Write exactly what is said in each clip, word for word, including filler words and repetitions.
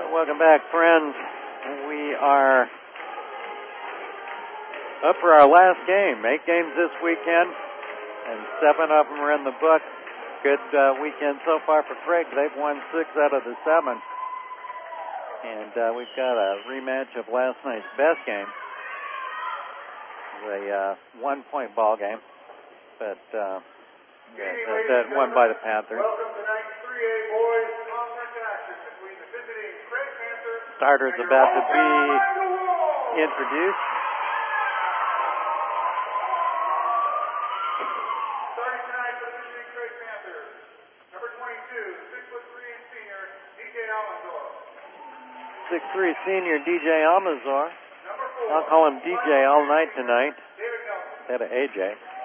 Welcome back, friends. We are up for our last game. Eight games this weekend, and seven of them are in the book. Good uh, weekend so far for Craig. They've won six out of the seven. And uh, we've got a rematch of last night's best game. It was a uh, one-point ball game, but uh, that, that won by the Panthers. Welcome to night three A boys conference action between the visiting Craig Panthers. Starters about to be introduced. Starting tonight for the visiting Craig Panthers, number twenty-two, six foot three senior D J Almanzor. six foot three senior D J Almanzor. Number four, I'll call him D J all night tonight. David Nelson. Instead of A J.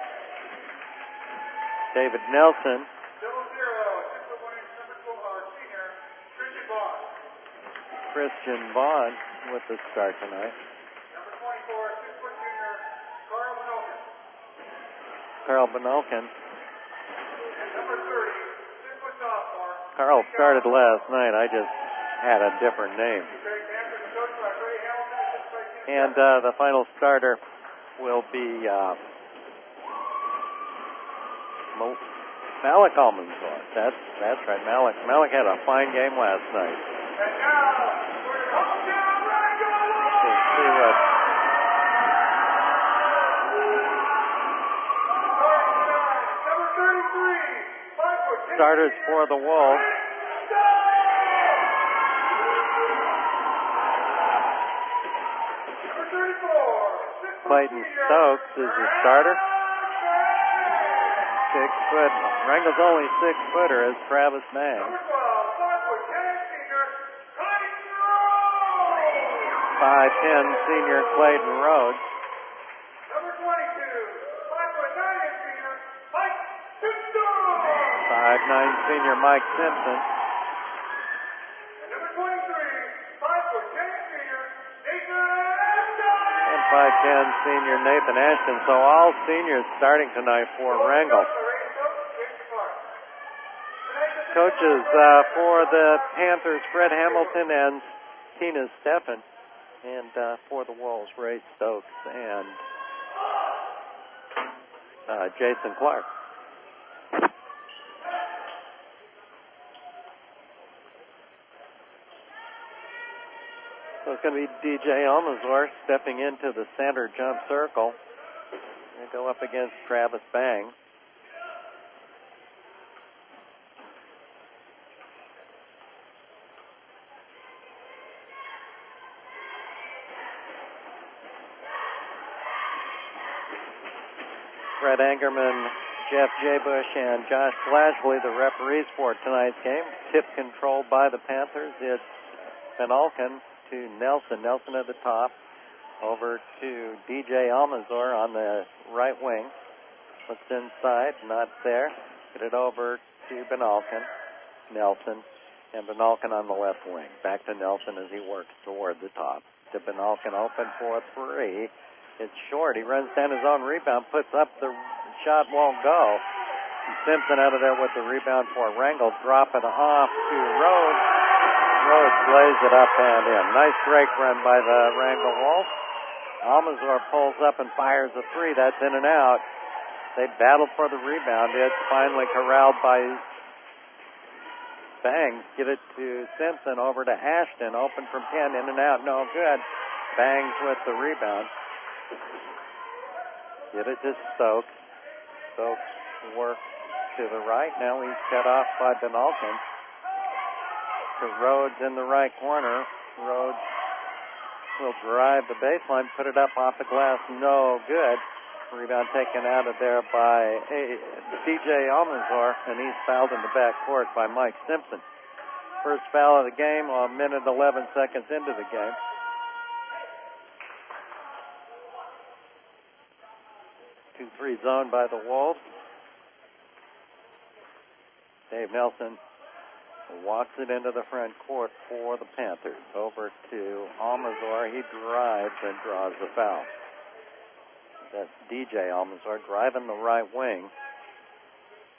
David Nelson. Double zero, six foot one inch, number twelve, senior Christian Bond. Christian Bond with the start tonight. Number twenty-four, six foot junior Carl Benolken. Carl Benolken. And number thirty, six foot sophomore. Carl started last night. I just had a different name. Craig Panthers are coached by Freddie Hamilton, assisted by Tina And uh, the final starter will be uh, Mo- Malik Almanzor. That's that's right. Malik Malik had a fine game last night. And now, for your hometown Wrangler! We'll see what Starting tonight, number thirty-three, five foot ten starters for the Wolves. Number thirty-four, six foot Clayton senior, Stokes is the starter. Six foot. Wrangle's only six footer is Travis Bang. Number twelve, five foot ten senior, Clayton Rhodes. Five ten senior Clayton Rhodes. Number twenty-two, five foot nine senior, Mike Simpson. Five nine senior Mike Simpson. And number twenty-three, five foot ten senior, Nathan Ashton. And five ten senior Nathan Ashton. So all seniors starting tonight for Wrangle. Coaches uh, for the Panthers, Fred Hamilton and Tina Steffen. And uh, for the Wolves, Ray Stokes and uh, Jason Clark. So it's going to be D J Almanzor stepping into the center jump circle and go up against Travis Bang. Fred Angerman, Jeff Jabush, and Josh Flashley, the referees for tonight's game. Tip controlled by the Panthers. It's Benolken to Nelson. Nelson at the top. Over to D J Almanzor on the right wing. Looks inside, not there. Get it over to Benolken. Nelson. And Benolken on the left wing. Back to Nelson as he works toward the top. To Benolken, open for three. It's short. He runs down his own rebound, puts up the shot, won't go. Simpson out of there with the rebound for Wrangle. Drop it off to Rhodes. Rhodes lays it up and in. Nice break run by the Wrangle Wolves. Almanzor pulls up and fires a three. That's in and out. They battled for the rebound. It's finally corralled by Bangs. Get it to Simpson. Over to Ashton. Open from ten. In and out. No good. Bangs with the rebound. Get it to Stokes. Stokes works to the right. Now he's cut off by Benolken. To Rhodes in the right corner. Rhodes will drive the baseline, put it up off the glass. No good. Rebound taken out of there by D J Almanzor, and he's fouled in the back court by Mike Simpson. First foul of the game, a minute eleven seconds into the game. two three zone by the Wolves. Dave Nelson walks it into the front court for the Panthers. Over to Almanzor. He drives and draws the foul. That's D J Almanzor driving the right wing.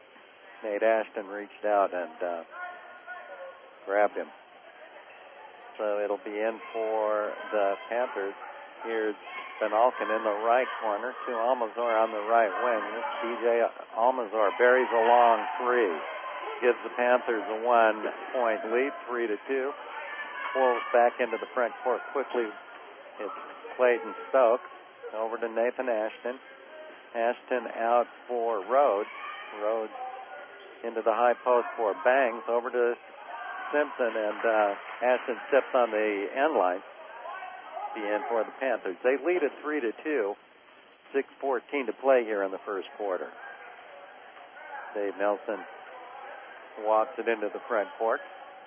Nate Ashton reached out and uh, grabbed him. so it'll be in for the Panthers. Here's Van Alken in the right corner to Almanzor on the right wing. D J Almanzor buries a long three. Gives the Panthers a one-point lead, three to two. Wolves back into the front court quickly. It's Clayton Stokes over to Nathan Ashton. Ashton out for Rhodes. Rhodes into the high post for Bangs. Over to Simpson, and uh, Ashton steps on the end line. Be in for the Panthers. They lead at three to two. six fourteen to play here in the first quarter. Dave Nelson walks it into the front court.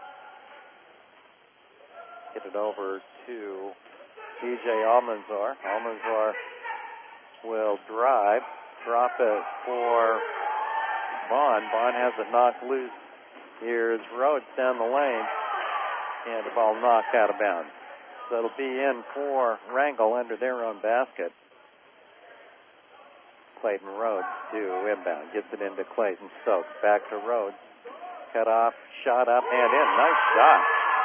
Get it over to D J Almanzor. Almanzor will drive, drop it for Vaughn. Vaughn has it knocked loose. Here's Rhodes down the lane, and the ball knocked out of bounds. So it'll be in for Wrangell under their own basket. Clayton Rhodes to inbound. Gets it into Clayton Stokes. Back to Rhodes. Cut off, shot up and in. Nice shot.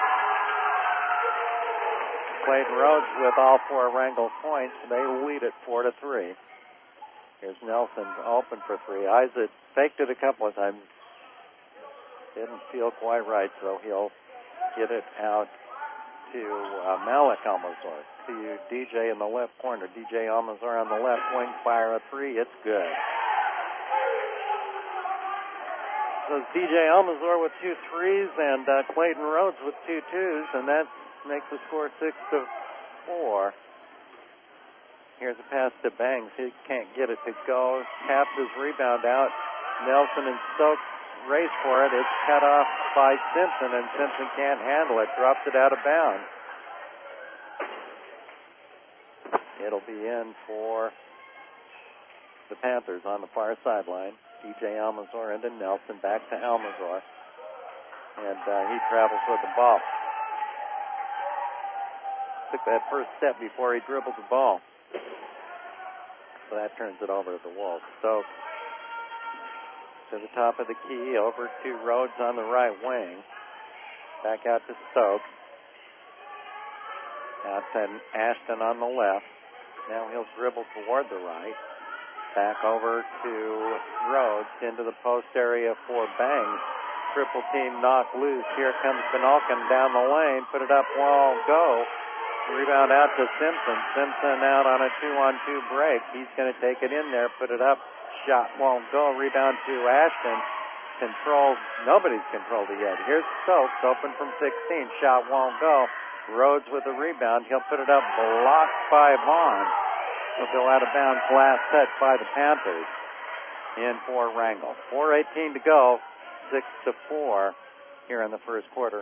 Clayton Rhodes with all four Wrangell points. They lead it four to three. Here's Nelson open for three. Isaac faked it a couple of times. Didn't feel quite right, so he'll get it out to uh, Malik Almanzor. To D J in the left corner. D J Almanzor on the left wing. Fire a three. It's good. So D J Almanzor with two threes and uh, Clayton Rhodes with two twos, and that makes the score six to four. Here's a pass to Bangs. He can't get it to go. Taps his rebound out. Nelson and Stokes race for it. It's cut off by Simpson, and Simpson can't handle it. Drops it out of bounds. It'll be in for the Panthers on the far sideline. D J Almanzor into Nelson, back to Almanzor. And uh, he travels with the ball. Took that first step before he dribbled the ball. So that turns it over to the Wolves. Stokes to the top of the key, over to Rhodes on the right wing. Back out to Stokes. Out to Ashton on the left. Now he'll dribble toward the right. Back over to Rhodes into the post area for Bangs. Triple team knocked loose. Here comes Van Alken down the lane. Put it up, won't go. Rebound out to Simpson. Simpson out on a two-on-two break. He's going to take it in there, put it up. Shot won't go. Rebound to Ashton. Controlled. Nobody's controlled it yet. Here's Stokes, open from sixteen. Shot won't go. Rhodes with the rebound. He'll put it up, blocked by Vaughn. He'll go out of bounds. Last touch by the Panthers. In for Wrangell. four eighteen to go. six to four here in the first quarter.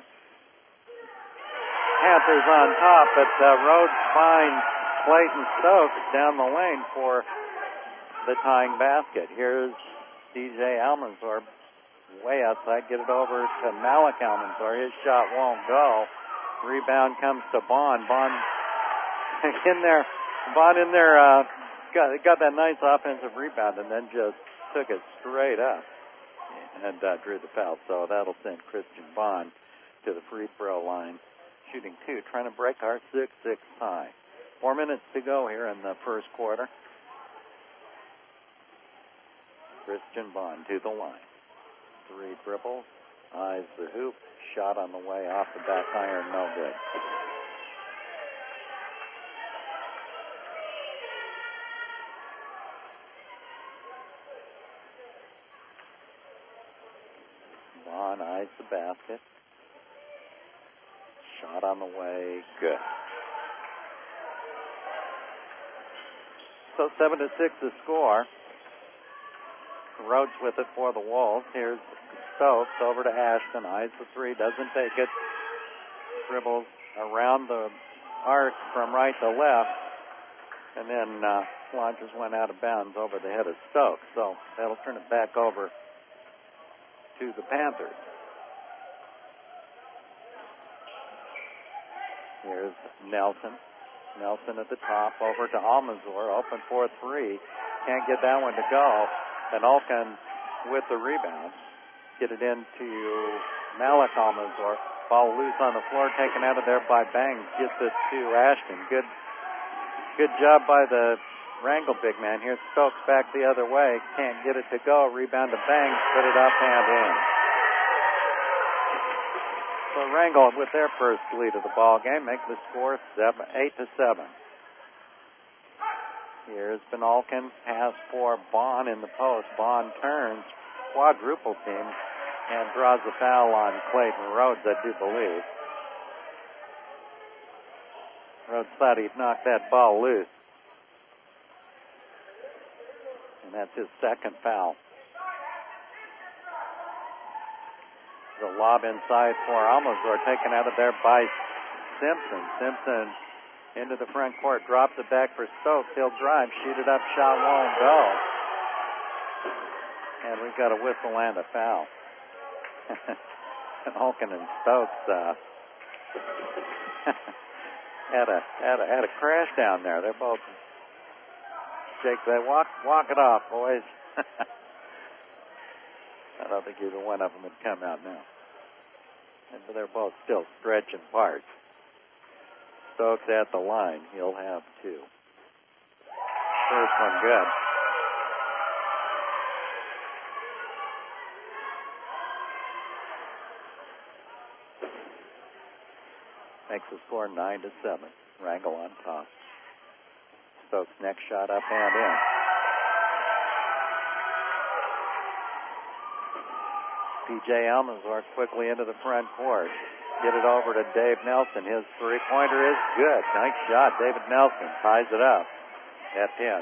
Panthers on top, but uh, Rhodes finds Clayton Stokes down the lane for the tying basket. Here's D J Almanzor way outside. Get it over to Malik Almanzor. His shot won't go. Rebound comes to Bond. Bond in there. Bond in there uh, got, got that nice offensive rebound and then just took it straight up and uh, drew the foul. So that'll send Christian Bond to the free throw line. Shooting two, trying to break our six six tie. Four minutes to go here in the first quarter. Christian Bond to the line. Three dribbles, eyes the hoop, shot on the way off the back iron, no good. Bond eyes the basket. Shot on the way, good. So seven to six the score. Rhodes with it for the Wolves. Here's Stokes over to Ashton. Eyes the three, doesn't take it. Dribbles around the arc from right to left. And then uh, launches went out of bounds over the head of Stokes. So that'll turn it back over to the Panthers. Here's Nelson. Nelson at the top, over to Almanzor, open for three. Can't get that one to go. Van Alken with the rebound. Get it into Malik Almanzor. Ball loose on the floor, taken out of there by Bangs. Gets it to Ashton. Good, good job by the Wrangell big man. Here's Stokes back the other way. Can't get it to go. Rebound to Bangs. Put it up and in. So Wrangell with their first lead of the ball game make the score seven, eight to seven. Here's Benalkin. Pass for Bond in the post. Bond turns, quadruple team, and draws a foul on Clayton Rhodes, I do believe. Rhodes thought he'd knock that ball loose. And that's his second foul. The lob inside for Almanzor, taken out of there by Simpson. Simpson into the front court, drops it back for Stokes. He'll drive, shoot it up, shot won't go. And we've got a whistle and a foul. Holken and Stokes uh, had a had a had a crash down there. They're both shake. They walk walk it off, boys. I don't think either one of them would come out now. But they're both still stretching parts. Stokes at the line. He'll have two. First one good. Makes the score nine to seven. Wrangell on top. Stokes next shot up and in. P J Almanzor quickly into the front court. Get it over to Dave Nelson. His three-pointer is good. Nice shot. David Nelson ties it up at ten.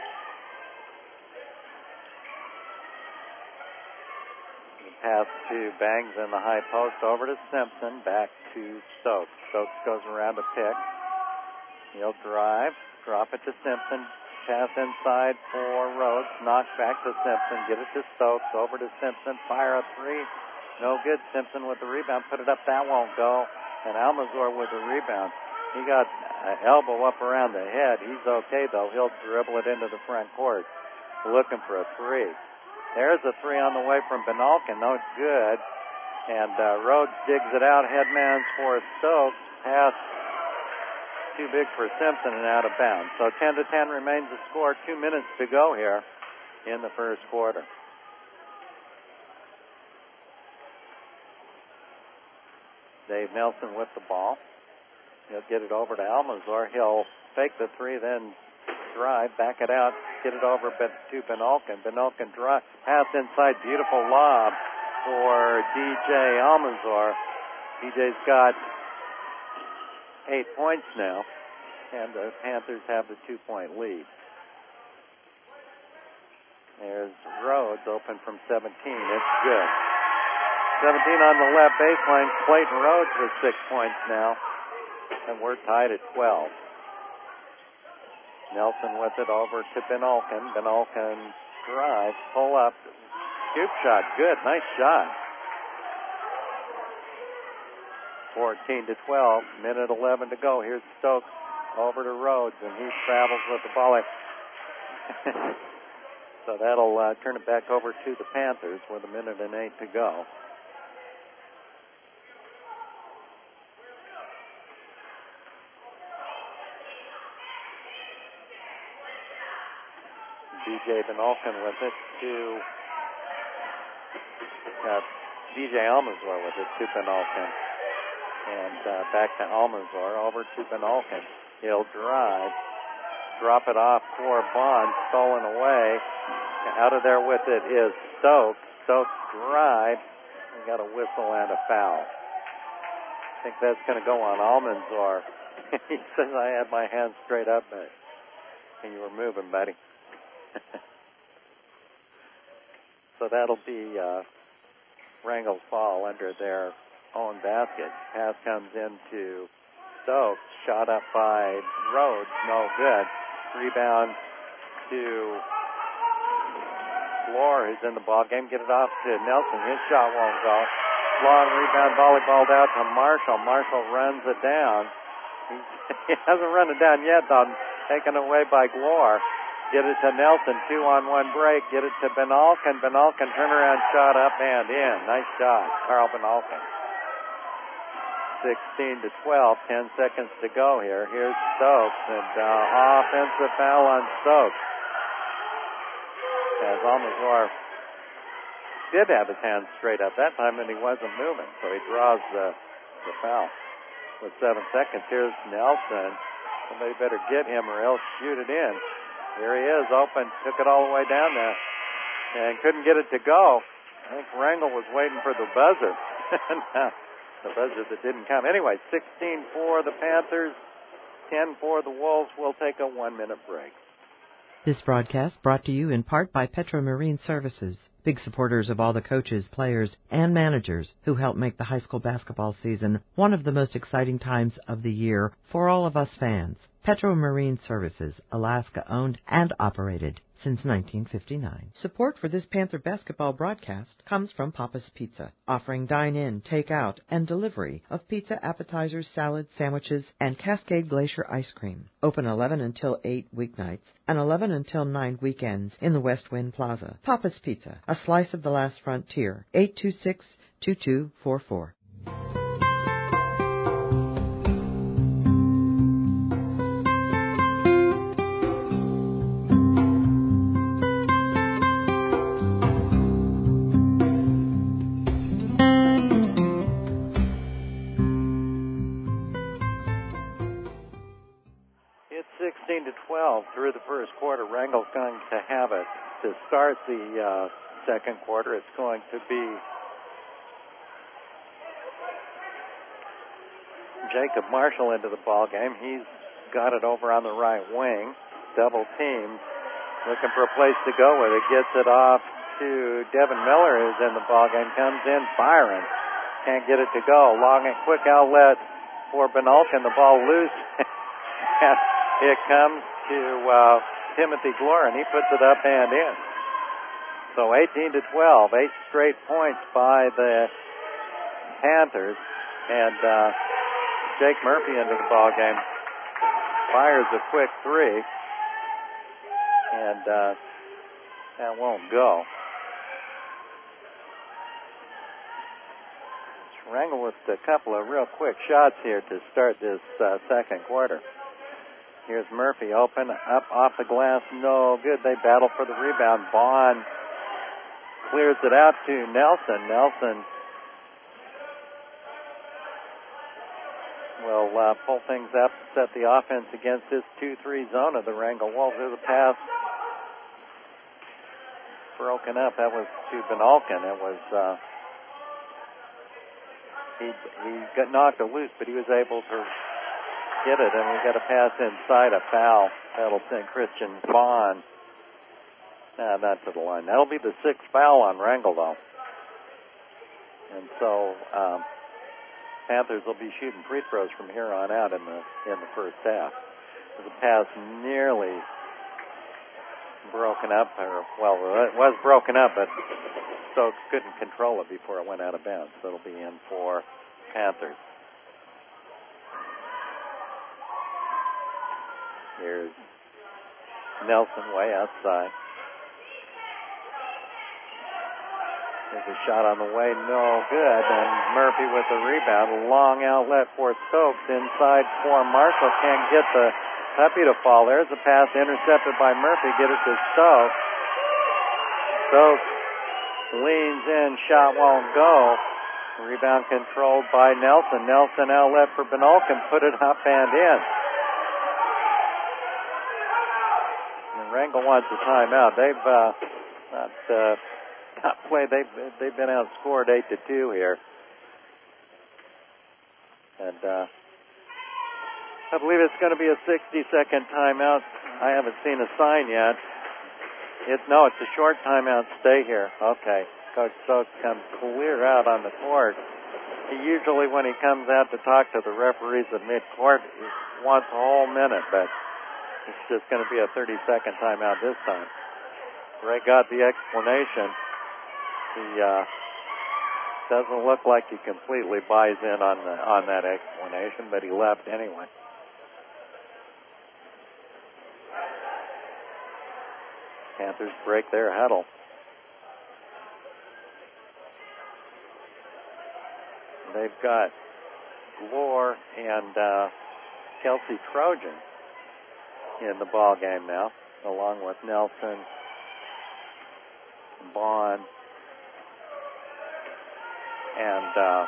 The pass to Bangs in the high post. Over to Simpson. Back to Stokes. Stokes goes around the pick. He'll drive. Drop it to Simpson. Pass inside for Rhodes. Knock back to Simpson. Get it to Stokes. Over to Simpson. Fire a three. No good. Simpson with the rebound. Put it up. That won't go. And Almanzor with the rebound. He got an elbow up around the head. He's okay, though. He'll dribble it into the front court. Looking for a three. There's a three on the way from Benalkin. No good. And uh, Rhodes digs it out. Headman's for Stokes. Pass too big for Simpson and out of bounds. So ten to ten remains the score. Two minutes to go here in the first quarter. Dave Nelson with the ball. He'll get it over to Almanzor. He'll fake the three, then drive, back it out, get it over to Benalkin. Benalkin drive, pass inside, beautiful lob for D J Almanzor. D J's got eight points now, and the Panthers have the two-point lead. There's Rhodes open from seventeen. It's good. seventeen on the left baseline. Clayton Rhodes with six points now, and we're tied at twelve. Nelson with it over to Benalkin. Benalkin drives, pull up, scoop shot, good, nice shot. fourteen to twelve, minute eleven to go. Here's Stokes over to Rhodes, and he travels with the ball. So that'll uh, turn it back over to the Panthers with a minute and eight to go. D J Benalkin with it to uh, D J Almanzor with it to Benalkin. And uh, back to Almanzor, over to Benalkin. He'll drive, drop it off for Bond, stolen away. Out of there with it is Stokes. Stokes drive. We got a whistle and a foul. I think that's going to go on Almanzor. He says, I had my hands straight up, and you were moving, buddy. So that'll be uh, Wrangell's fall under their own basket. Pass comes into Stokes. Shot up by Rhodes. No good. Rebound to Lohr, who's in the ball game. Get it off to Nelson. His shot won't go. Long rebound, volleyballed out to Marshall. Marshall runs it down. He, he hasn't run it down yet, though. Taken away by Glore. Get it to Nelson, two on one break. Get it to Benalkin. Benalkin turnaround shot up and in. Nice shot, Carl Benalkin. sixteen to twelve, ten seconds to go here. Here's Stokes, and uh, offensive foul on Stokes. As Almanzor did have his hands straight up that time, and he wasn't moving, so he draws the, the foul. With seven seconds, here's Nelson. Somebody better get him or else shoot it in. Here he is, open, took it all the way down there, and couldn't get it to go. I think Rangel was waiting for the buzzer. The buzzer that didn't come. Anyway, sixteen for the Panthers, ten for the Wolves. We'll take a one-minute break. This broadcast brought to you in part by Petro Marine Services, big supporters of all the coaches, players, and managers who help make the high school basketball season one of the most exciting times of the year for all of us fans. Petro Marine Services, Alaska owned and operated since nineteen fifty-nine. Support for this Panther basketball broadcast comes from Papa's Pizza, offering dine-in, take-out, and delivery of pizza, appetizers, salads, sandwiches, and Cascade Glacier ice cream. Open eleven until eight weeknights and eleven until nine weekends in the West Wind Plaza. Papa's Pizza, a slice of the last frontier. eight two six, two two four four. sixteen to twelve through the first quarter. Rangel's going to have it to start the uh, second quarter. It's going to be Jacob Marshall into the ball game. He's got it over on the right wing, double teamed, looking for a place to go with it. Gets it off to Devin Miller, who's in the ball game. Comes in firing, can't get it to go. Long and quick outlet for Benalkin. The ball loose. It comes to uh, Timothy Glorin. He puts it up and in. So eighteen to twelve, eight straight points by the Panthers. And uh, Jake Murphy into the ball game. Fires a quick three. And uh, that won't go. Rangel with a couple of real quick shots here to start this uh, second quarter. Here's Murphy open, up off the glass, no good. They battle for the rebound. Vaughn clears it out to Nelson. Nelson will uh, pull things up, set the offense against this two three zone of the Rangel Wolves. There's a pass broken up. That was to Benalkin. It was, uh, he, he got knocked loose, but he was able to get it, and we got a pass inside, a foul. That'll send Christian Vaughn. Nah, not to the line. That'll be the sixth foul on Rangel, though. And so um, Panthers will be shooting free throws from here on out in the in the first half. The pass nearly broken up, or well, it was broken up, but Stokes couldn't control it before it went out of bounds. So it'll be in for Panthers. Here's Nelson way outside. There's a shot on the way, no good. And Murphy with the rebound. A long outlet for Stokes. Inside for Marshall. Can't get the puppy to fall. There's a pass intercepted by Murphy. Get it to Stokes. Stokes leans in. Shot won't go. Rebound controlled by Nelson. Nelson outlet for Benalkin. Put it up and in. Rangel wants a timeout. They've uh, not, uh, not played. They've, they've been outscored eight to two here. And uh, I believe it's going to be a sixty-second timeout. I haven't seen a sign yet. It's no, it's a short timeout. Stay here. Okay. Coach Stokes comes clear out on the court. He usually, when he comes out to talk to the referees at midcourt, he wants a whole minute, but it's just going to be a thirty-second timeout this time. Ray got the explanation. He uh, doesn't look like he completely buys in on the, on that explanation, but he left anyway. Panthers break their huddle. They've got Glore and uh, Kelsey Trojan in the ball game now, along with Nelson, Bond, and uh,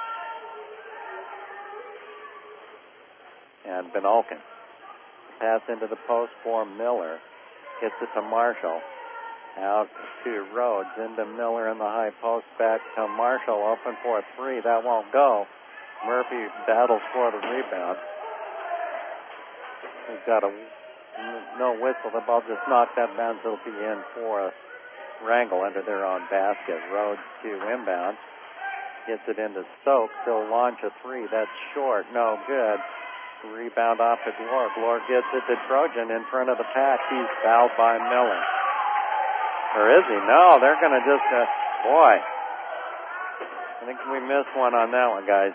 and Benalkin. Pass into the post for Miller. Gets it to Marshall. Out to Rhodes. Into Miller in the high post. Back to Marshall. Open for a three. That won't go. Murphy battles for the rebound. He's got a no whistle. The ball just knocked out of bounds. It'll be in for a wrangle under their own basket. Rhodes to inbound. Gets it into Stokes. He'll launch a three. That's short. No good. Rebound off to Glore. Glore gets it to Trojan in front of the pack. He's fouled by Miller. Or is he? No, they're going to just, uh, boy. I think we missed one on that one, guys.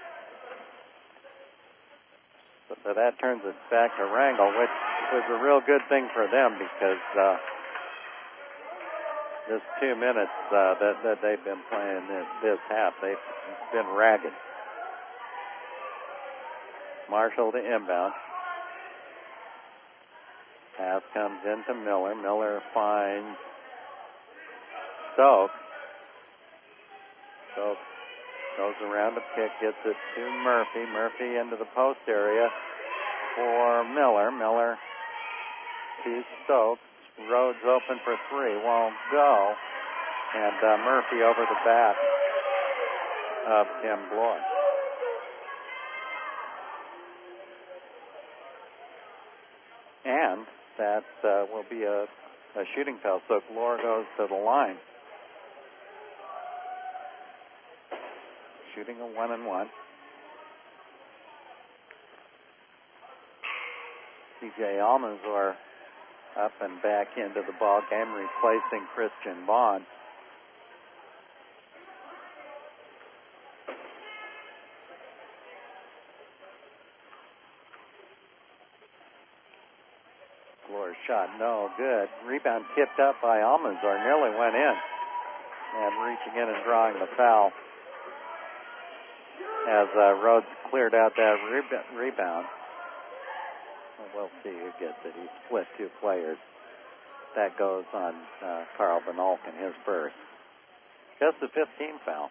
So, so that turns us back to wrangle, which was a real good thing for them because uh, this two minutes uh, that, that they've been playing this, this half, they've been ragged. Marshall to inbound. Pass comes into Miller. Miller finds Stokes. Stokes goes around the pick, gets it to Murphy. Murphy into the post area for Miller. Miller to Stokes. Rhodes open for three. Won't go. And uh, Murphy over the back of Tim Glore. And that uh, will be a, a shooting foul. So Glore goes to the line. Shooting a one and one. C J Almanzor up and back into the ball game, replacing Christian Bond. Glore shot, no good. Rebound tipped up by Almanzor, nearly went in. And reaching in and drawing the foul as uh, Rhodes cleared out that reb- rebound. We'll see who gets it. He split two players. That goes on uh, Carl Benalkin, his first. Just a fifteen foul.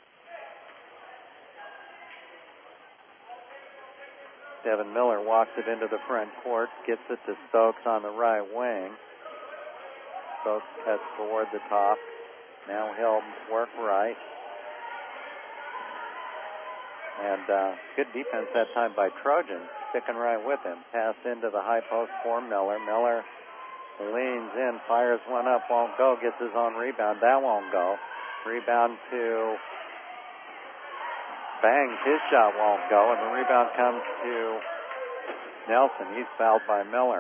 Devin Miller walks it into the front court, gets it to Stokes on the right wing. Stokes cuts toward the top. Now he'll work right. And uh, good defense that time by Trojan, sticking right with him. Pass into the high post for Miller. Miller leans in, fires one up, won't go, gets his own rebound. That won't go. Rebound to Bangs. His shot won't go, and the rebound comes to Nelson. He's fouled by Miller.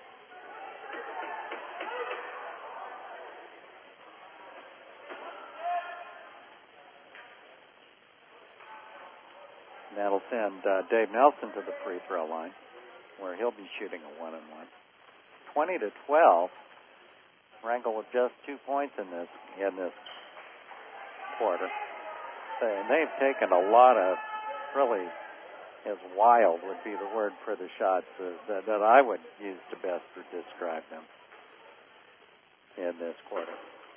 That'll send uh, Dave Nelson to the free throw line, where he'll be shooting a one and one. Twenty to twelve. Wrangle with just two points in this in this quarter. And they've taken a lot of really, as wild would be the word for the shots uh, that, that I would use to best to describe them in this quarter.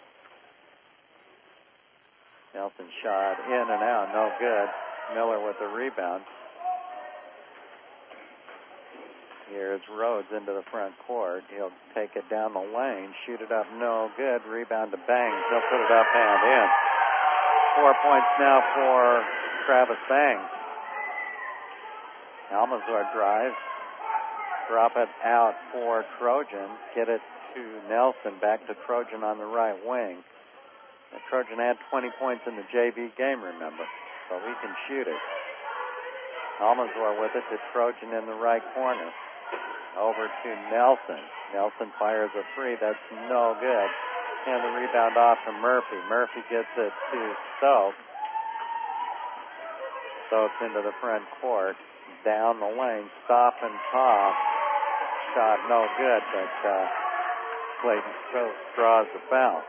Nelson shot in and out, no good. Miller with the rebound. Here's Rhodes into the front court. He'll take it down the lane, shoot it up, no good. Rebound to Bangs. He'll put it up and in. Four points now for Travis Bangs. Almanzor drives. Drop it out for Trojan. Get it to Nelson. Back to Trojan on the right wing. The Trojan had twenty points in the J V game, remember. So he can shoot it. Almanzor with it to Trojan in the right corner. Over to Nelson. Nelson fires a three. That's no good. And the rebound off to Murphy. Murphy gets it to Stokes. Stokes into the front court. Down the lane. Stop and pop. Shot no good, but uh, Clayton Stokes draws the foul.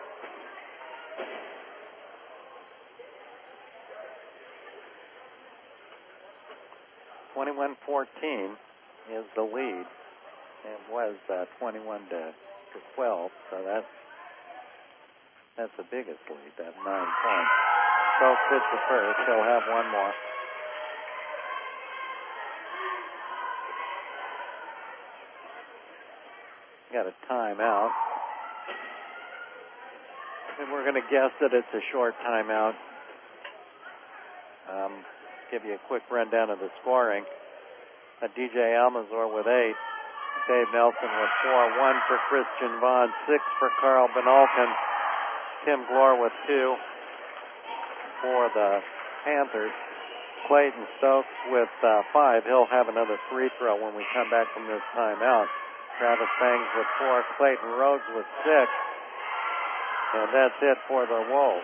twenty-one fourteen is the lead. It was uh, twenty-one to twelve, so that's that's the biggest lead, that nine points. Stokes hits the first. He'll have one more. Got a timeout. And we're going to guess that it's a short timeout. Um, give you a quick rundown of the scoring. Uh, D J Almanzor with eight. Dave Nelson with four. One for Christian Vaughn. Six for Carl Benalken. Tim Glore with two for the Panthers. Clayton Stokes with uh, five. He'll have another free throw when we come back from this timeout. Travis Bangs with four. Clayton Rhodes with six. And that's it for the Wolves.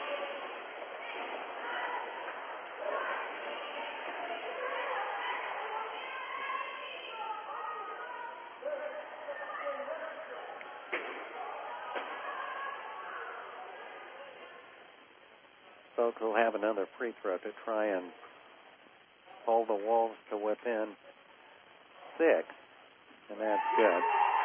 Stokes will have another free throw to try and pull the Wolves to within six. And that's good.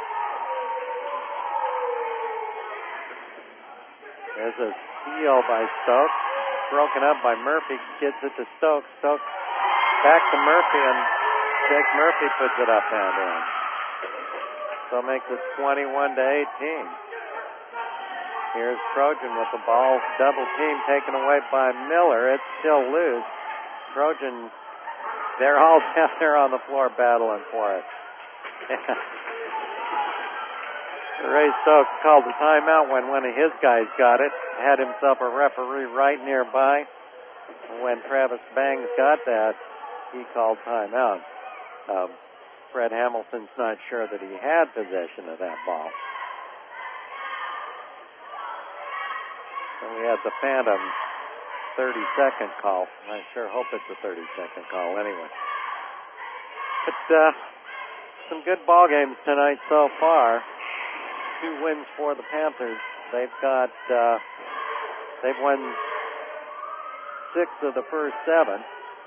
There's a steal by Stokes. Broken up by Murphy. Gets it to Stokes. Stokes back to Murphy, and Jake Murphy puts it up and in. So it makes it twenty-one to eighteen. Here's Trojan with the ball. Double team taken away by Miller. It's still loose. Trojan, they're all down there on the floor battling for it. Ray Stokes called the timeout when one of his guys got it. Had himself a referee right nearby. When Travis Bangs got that, he called timeout. Um, Fred Hamilton's not sure that he had possession of that ball. And we had the Phantom thirty-second call. I sure hope it's a thirty-second call anyway. But uh, some good ball games tonight so far. Two wins for the Panthers. They've got, uh, they've won six of the first seven.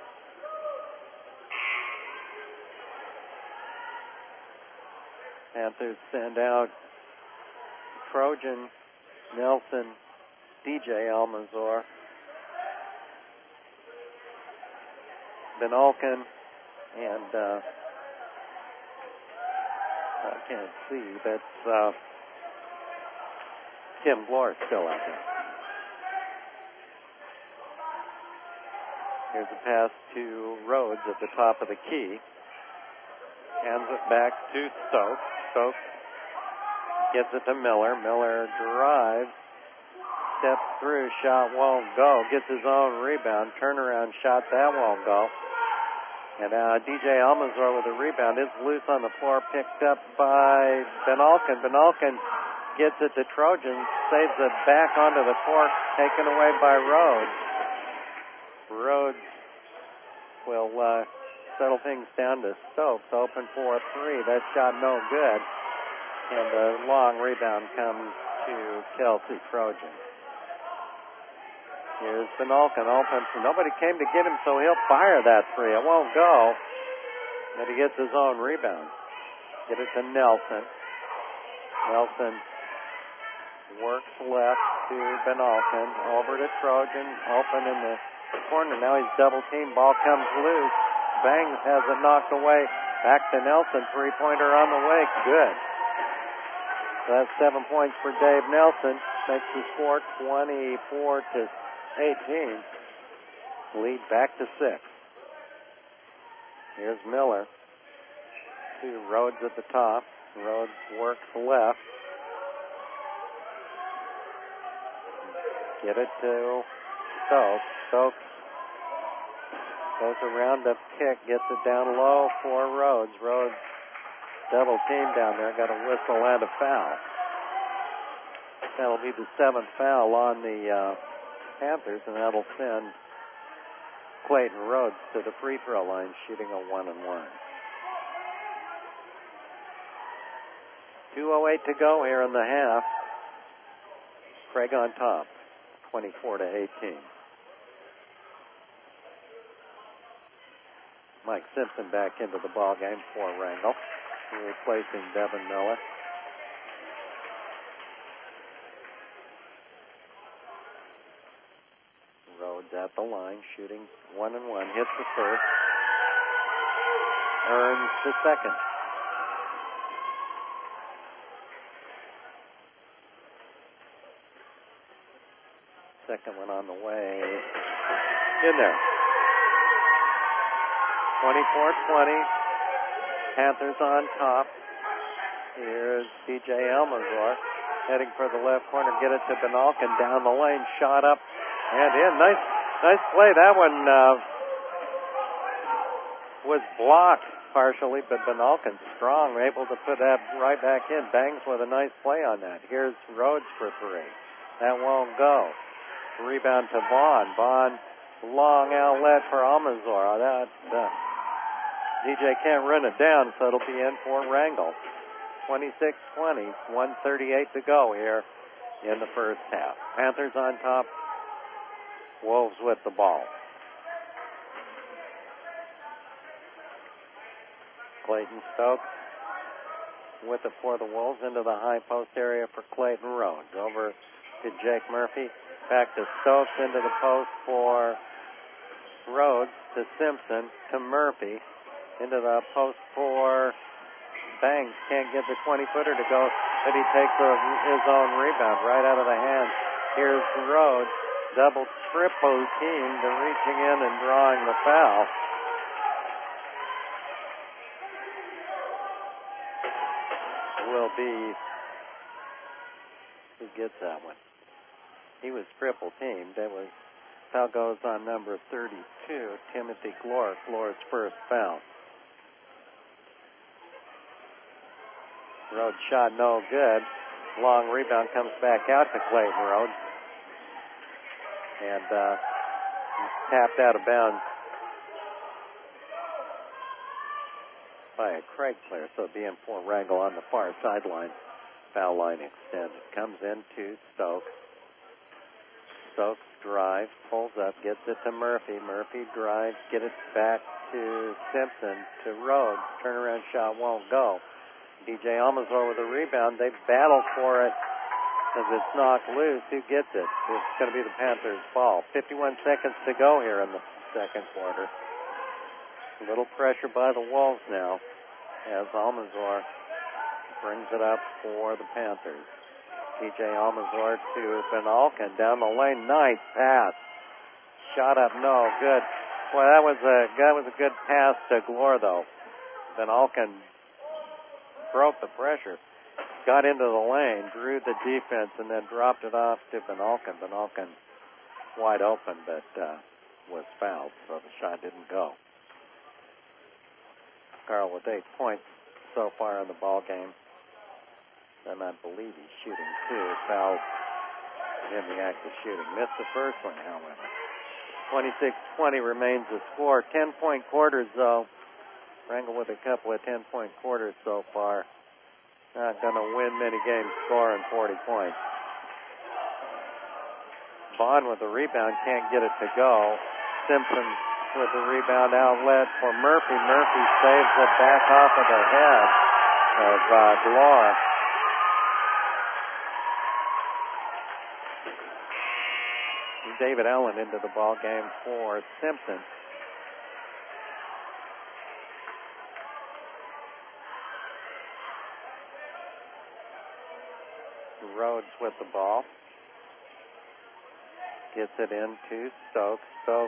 Panthers send out Trojan, Nelson, D J Almanzor, Benalken, and uh, I can't see, but uh, Tim Glore still out there. Here's a pass to Rhodes at the top of the key. Hands it back to Stokes. Stokes gives it to Miller. Miller drives. Steps through. Shot won't go. Gets his own rebound. Turnaround shot. That won't go. And uh, D J Almanzor with a rebound is loose on the floor. Picked up by Benalken. Benalken gets it to Trojan. Saves it back onto the court. Taken away by Rhodes. Rhodes will uh, settle things down to Stokes. Open for a three. That shot no good. And a long rebound comes to Kelsey Trojan. Here's Benalken open. Nobody came to get him, so he'll fire that three. It won't go. But he gets his own rebound. Get it to Nelson. Nelson works left to Benalken. Over to Trojan. Open in the corner. Now he's double teamed. Ball comes loose. Bangs has it knocked away. Back to Nelson. Three-pointer on the way. Good. So that's seven points for Dave Nelson. Makes the score twenty-four to eighteen. Lead back to six. Here's Miller. To Rhodes at the top. Rhodes works left. Get it to Stokes. Stokes goes around the kick, gets it down low for Rhodes. Rhodes double team down there, got a whistle and a foul. That'll be the seventh foul on the uh, Panthers, and that'll send Clayton Rhodes to the free throw line, shooting a one and one. two oh eight to go here in the half. Craig on top, twenty-four to eighteen. Mike Simpson back into the ball game for Wrangell, replacing Devin Miller. Rhodes at the line, shooting one and one, hits the first, earns the second. Second one on the way, in there. twenty-four twenty, Panthers on top. Here's D J Almanzor heading for the left corner, get it to Benalkin down the lane, shot up and in. Nice, nice play. That one uh, was blocked partially, but Benalkin strong, able to put that right back in. Bangs with a nice play on that. Here's Rhodes for three. That won't go. Rebound to Vaughn. Vaughn, long outlet for Almanzor. That uh, D J can't run it down, so it'll be in for Wrangell. twenty-six twenty, one thirty-eight to go here in the first half. Panthers on top. Wolves with the ball. Clayton Stokes with it for the Wolves into the high post area for Clayton Rhodes. Over to Jake Murphy. Back to Stokes into the post for Rhodes, to Simpson, to Murphy. Into the post for Bangs. Can't get the twenty-footer to go, but he takes a, his own rebound right out of the hand. Here's Rhodes. Double, triple team to reaching in and drawing the foul. Will be, who gets that one? He was triple teamed. That was, foul goes on number thirty-two, Timothy Glore. Glore's first foul. Rhodes shot no good. Long rebound comes back out to Clayton Rhodes. And uh, he's tapped out of bounds by a Craig player. So it'll be in for Wrangell on the far sideline. Foul line extended. Comes into Stokes. Stokes drives, pulls up, gets it to Murphy. Murphy drives, get it back to Simpson, to Rhodes. Turnaround shot won't go. D J Almanzor with a rebound. They battle for it as it's knocked loose. Who gets it? It's going to be the Panthers' ball. fifty-one seconds to go here in the second quarter. A little pressure by the Wolves now as Almanzor brings it up for the Panthers. D J Almanzor to Benalkin down the lane. Nice pass. Shot up, no good. Boy, that was a that was a good pass to Glore though. Benalkin broke the pressure, got into the lane, drew the defense, and then dropped it off to Benalkin. Benalkin wide open, but uh, was fouled, so the shot didn't go. Carl with eight points so far in the ball game. And I believe he's shooting two. Fouled in the act of shooting. Missed the first one, however. twenty-six twenty remains the score. ten-point quarters, though. Wrangell with a couple of ten-point quarters so far. Not going to win many games scoring forty points. Vaughn with the rebound. Can't get it to go. Simpson with the rebound outlet for Murphy. Murphy saves it back off of the head of uh, Glore. David Allen into the ball game for Simpson. Rhodes with the ball. Gets it into Stokes. Stokes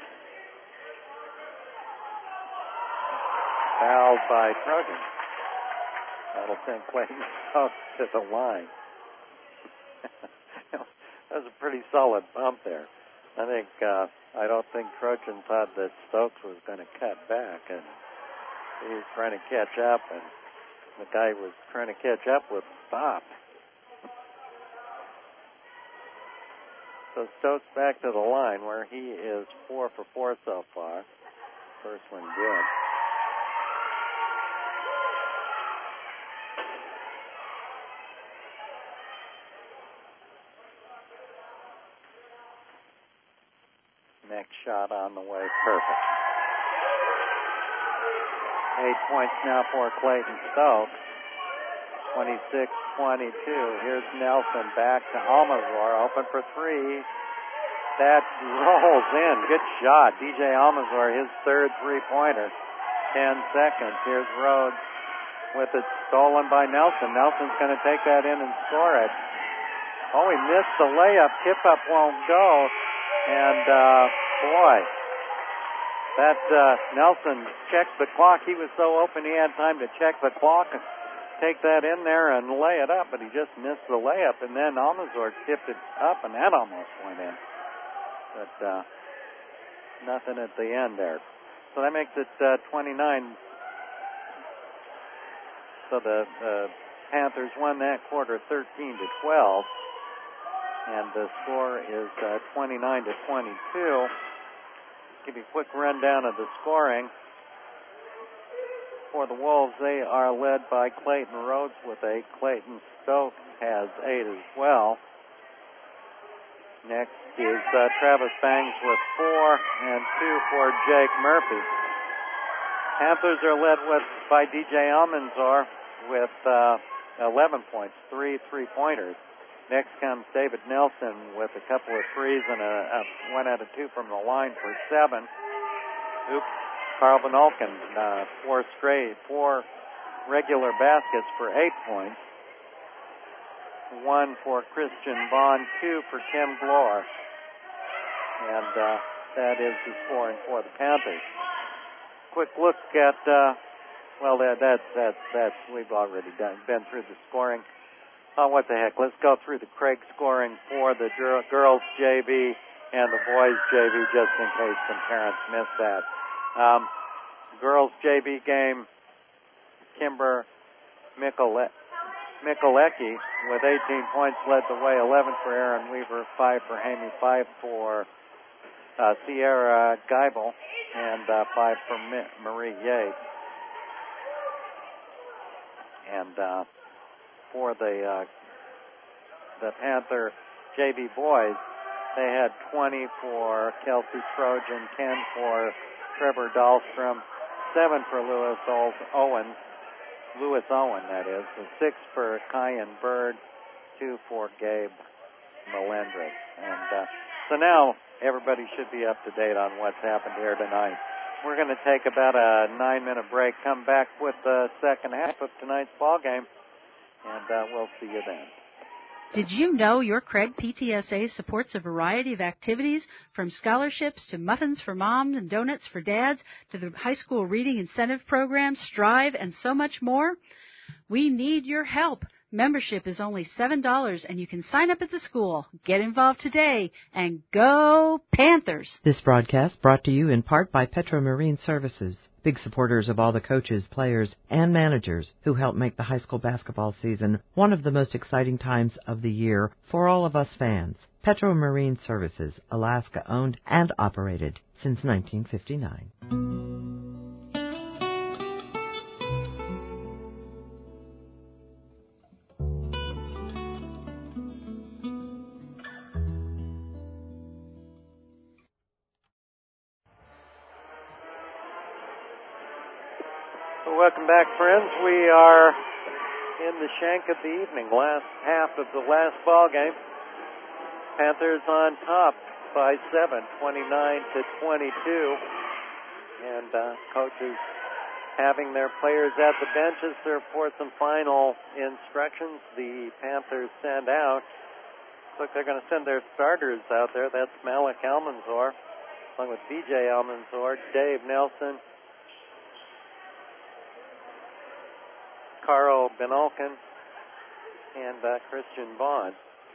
fouled by Trojan. That'll send Clayton Stokes to the line. That was a pretty solid bump there. I think, uh, I don't think Trojan thought that Stokes was going to cut back, and he was trying to catch up, and the guy was trying to catch up with stop. So Stokes back to the line where he is four for four so far. First one good. next shot on the way. Perfect. Eight points now for Clayton Stokes. twenty-six twenty-two. Here's Nelson back to Almanzor. Open for three. That rolls in. Good shot. D J Almanzor, his third three-pointer. Ten seconds. Here's Rhodes with it stolen by Nelson. Nelson's going to take that in and score it. Oh, he missed the layup. Tip-up won't go. And, uh, boy, that uh, Nelson checked the clock. He was so open he had time to check the clock and take that in there and lay it up, but he just missed the layup. And then Almanzor tipped it up, and that almost went in. But uh, nothing at the end there. So that makes it uh, twenty-nine. So the uh, Panthers won that quarter thirteen to twelve. And the score is uh, twenty-nine to twenty-two. Give you a quick rundown of the scoring. For the Wolves, they are led by Clayton Rhodes with eight. Clayton Stokes has eight as well. Next is uh, Travis Bangs with four, and two for Jake Murphy. Panthers are led with by D J Almanzor with uh, eleven points, three three-pointers. Next comes David Nelson with a couple of threes and a, a one out of two from the line for seven. Oops. Carl Van Olken, uh, four straight, four regular baskets for eight points. One for Christian Bond, two for Tim Glore. And uh, that is the scoring for the Panthers. Quick look at, uh, well, that, that, that, that's, we've already done, been through the scoring. Oh, what the heck. Let's go through the Craig scoring for the girls J V and the boys J V, just in case some parents missed that. Um, girls J V game, Kimber Mikole- Mikolecki with eighteen points led the way, eleven for Aaron Weaver, five for Amy, five for uh, Sierra Geibel, and uh, five for Mi- Marie Yates. And uh, for the uh, the Panther J V boys, they had twenty for Kelsey Trojan, ten for Trevor Dahlstrom, seven for Lewis Owen, Lewis Owen, that is, and six for Kyan Bird, two for Gabe Melendrez. And uh, so now everybody should be up to date on what's happened here tonight. We're going to take about a nine-minute break, come back with the second half of tonight's ball game, and uh, we'll see you then. Did you know your Craig P T S A supports a variety of activities, from scholarships to muffins for moms and donuts for dads to the high school reading incentive program, Strive, and so much more? We need your help. Membership is only seven dollars, and you can sign up at the school. Get involved today, and go Panthers! This broadcast brought to you in part by Petro Marine Services, big supporters of all the coaches, players, and managers who help make the high school basketball season one of the most exciting times of the year for all of us fans. Petro Marine Services, Alaska owned and operated since nineteen fifty-nine. Welcome back, friends. We are in the shank of the evening, last half of the last ball game. Panthers on top by seven, twenty-nine to twenty-two. And uh, coaches having their players at the benches there for some final instructions. The Panthers send out. Look, they're going to send their starters out there. That's Malik Almanzor, along with B J Almanzor, Dave Nelson, Carl Benolkin, and uh, Christian Bond.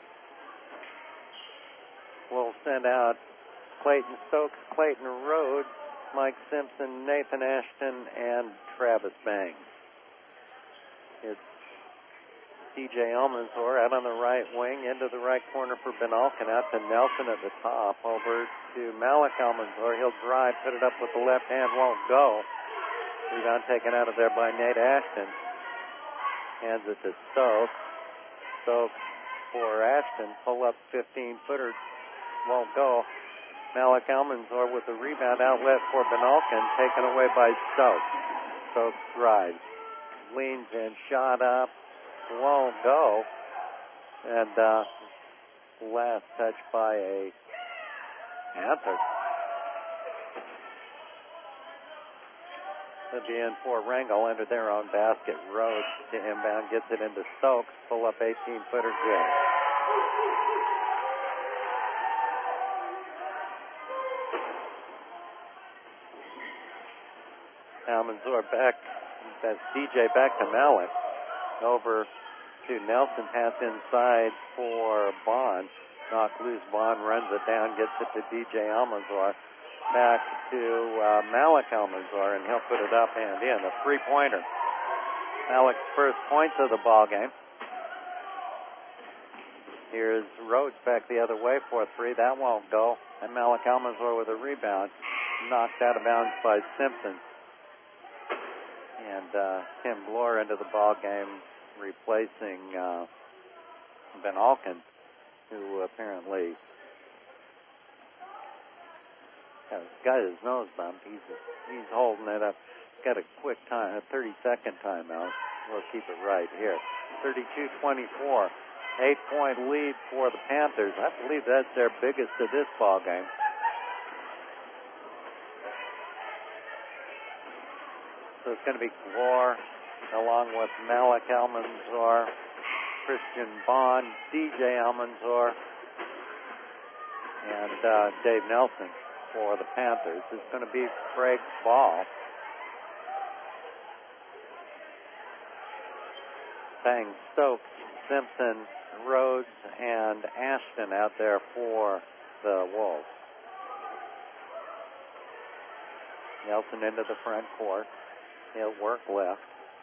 We'll send out Clayton Stokes, Clayton Rhodes, Mike Simpson, Nathan Ashton, and Travis Bangs. It's D J Almanzor out on the right wing, into the right corner for Benolkin, out to Nelson at the top, over to Malik Almanzor. He'll drive, put it up with the left hand, won't go. Rebound taken out of there by Nate Ashton. Hands it to Stokes. Stokes for Ashton. Pull up fifteen-footer. Won't go. Malik Elmanzor with the rebound outlet for Benalkin, taken away by Stokes. Stokes drives, leans in, shot up, won't go. And uh, last touch by a Panther. They'll be in for Wrangell under their own basket. Rhodes to inbound, gets it into Stokes. Pull up eighteen-footer, good. Elmanzor back, that's D J back to Malik. Over to Nelson, pass inside for Bond. Knock loose, Bond runs it down, gets it to D J Elmanzor. Back to uh, Malik Elmanzor, and he'll put it up and in. A three-pointer. Malik's first points of the ball game. Here's Rhodes back the other way for a three. That won't go. And Malik Elmanzor with a rebound. Knocked out of bounds by Simpson. And uh, Tim Glore into the ball game, replacing uh, Ben Alkin, who apparently has got his nose bumped. He's he's holding it up. Got a quick time, a thirty-second timeout. We'll keep it right here. thirty-two twenty-four, eight-point lead for the Panthers. I believe that's their biggest of this ball game. So it's going to be Glore along with Malik Elmanzor, Christian Bond, D J Elmanzor, and uh, Dave Nelson for the Panthers. It's going to be Craig Ball. Bang, Stokes, Simpson, Rhodes, and Ashton out there for the Wolves. Nelson into the front court. He'll work left.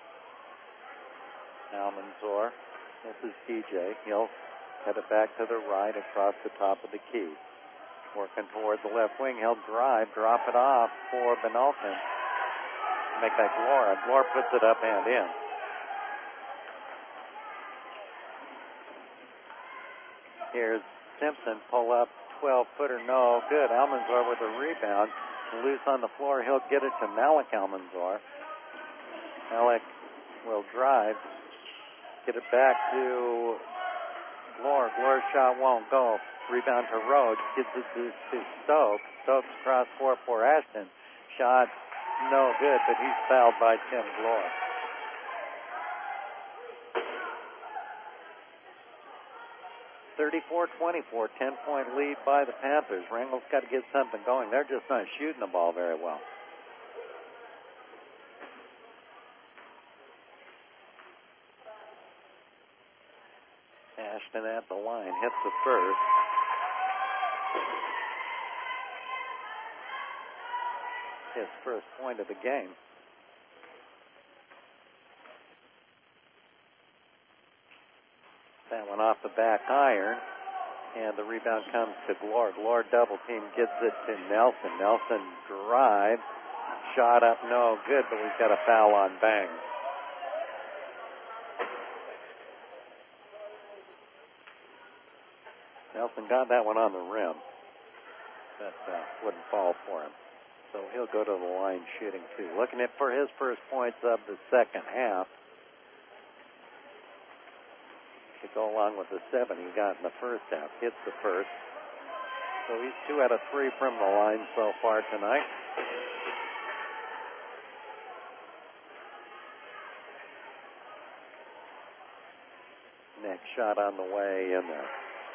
Elmanzor. This is D J. He'll head it back to the right across the top of the key. Working toward the left wing. He'll drive, drop it off for Benalkin. Make that Glore. Glore puts it up and in. Here's Simpson. Pull up. twelve-footer. No good. Elmanzor with a rebound. Loose on the floor. He'll get it to Malik Elmanzor. Malik will drive. Get it back to Glore. Glore's shot won't go. Rebound to Rhodes. Gives it to, to Stokes. Stokes cross court for Ashton. Shot no good, but he's fouled by Tim Glore. thirty-four twenty-four, ten-point lead by the Panthers. Wrangell's got to get something going. They're just not shooting the ball very well. Ashton at the line, hits the first. His first point of the game. That one off the back iron, and the rebound comes to Glore. Glore double team, gets it to Nelson. Nelson drives, shot up, no good, but we've got a foul on Bang. Nelson got that one on the rim. That uh, wouldn't fall for him. So he'll go to the line shooting two. Looking at for his first points of the second half. To go along with the seven he got in the first half. Hits the first. So he's two out of three from the line so far tonight. Next shot on the way in there.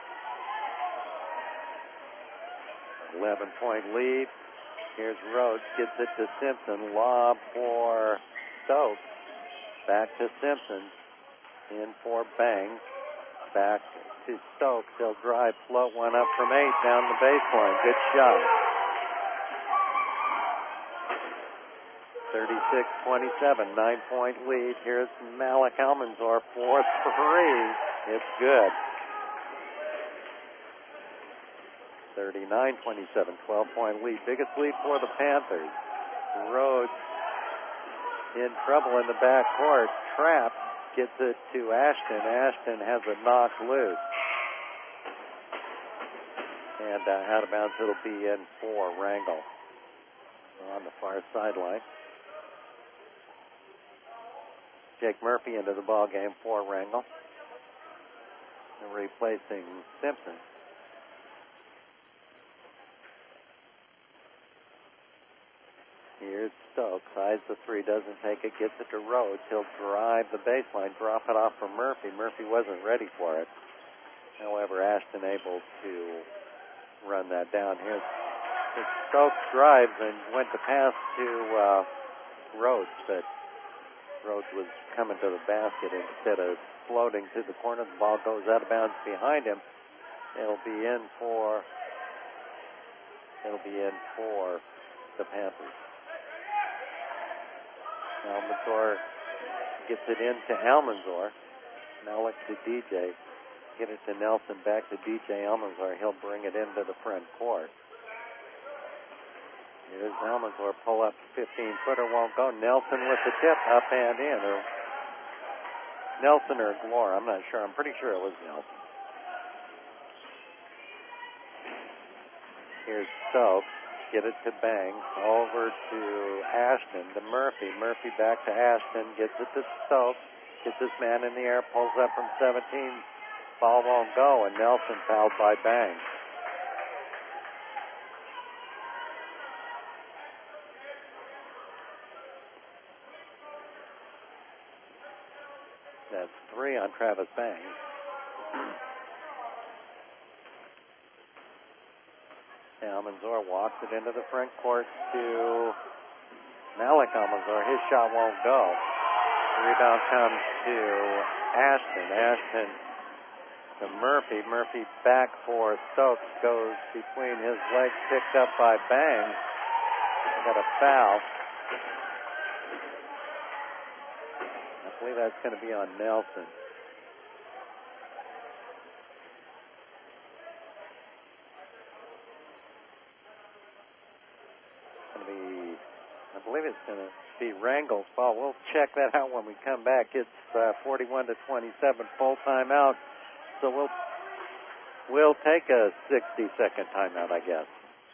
eleven-point lead. Here's Rhodes. Gets it to Simpson. Lob for Stokes. Back to Simpson. In for Bang. Back to Stokes. He'll drive, float one up from eight down the baseline. Good shot. thirty-six twenty-seven, nine-point lead. Here's Malik Elmanzor for three. It's good. thirty-nine twenty-seven, twelve-point lead. Biggest lead for the Panthers. Rhodes in trouble in the backcourt. Trapped. Gets it to Ashton. Ashton has a knock loose. And uh, out of bounds, it'll be in for Wrangell on the far sideline. Jake Murphy into the ball game for Wrangell, and replacing Simpson. Here's Stokes, eyes the three, doesn't take it, gets it to Rhodes. He'll drive the baseline, drop it off for Murphy. Murphy wasn't ready for it. However, Ashton able to run that down. Here's, here's Stokes drives and went to pass to uh, Rhodes, but Rhodes was coming to the basket instead of floating to the corner. The ball goes out of bounds behind him. It'll be in for it'll be in for the Panthers. Almanzor gets it into Almanzor. Malik to D J. Get it to Nelson, back to D J Almanzor. He'll bring it into the front court. Here's Almanzor, pull up fifteen-footer, won't go. Nelson with the tip, up and in. Or Nelson or Glore, I'm not sure. I'm pretty sure it was Nelson. Here's Stokes. Get it to Bangs. Over to Ashton, to Murphy. Murphy back to Ashton. Gets it to Stokes. Gets this man in the air. Pulls up from seventeen. Ball won't go. And Nelson fouled by Bangs. That's three on Travis Bangs. Almanzor walks it into the front court to Malik Almanzor. His shot won't go. The rebound comes to Ashton. Ashton to Murphy. Murphy back for Stokes. Goes between his legs. Picked up by Bangs. Got a foul. I believe that's going to be on Nelson. I believe it's going to be Wrangell's ball. We'll check that out when we come back. It's uh, forty-one to twenty-seven, full timeout. So we'll we'll take a sixty-second timeout, I guess.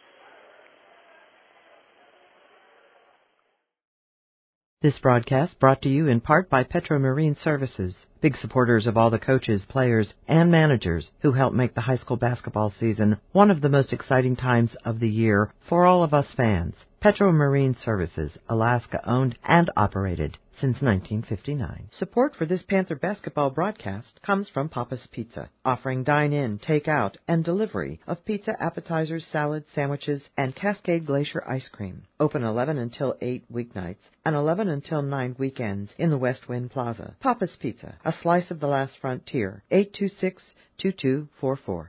This broadcast brought to you in part by Petro Marine Services, big supporters of all the coaches, players, and managers who help make the high school basketball season one of the most exciting times of the year for all of us fans. Petro Marine Services, Alaska owned and operated since nineteen fifty-nine. Support for this Panther basketball broadcast comes from Papa's Pizza, offering dine-in, take-out, and delivery of pizza, appetizers, salads, sandwiches, and Cascade Glacier ice cream. Open eleven until eight weeknights and eleven until nine weekends in the West Wind Plaza. Papa's Pizza, a slice of the last frontier. eight two six, two two four four.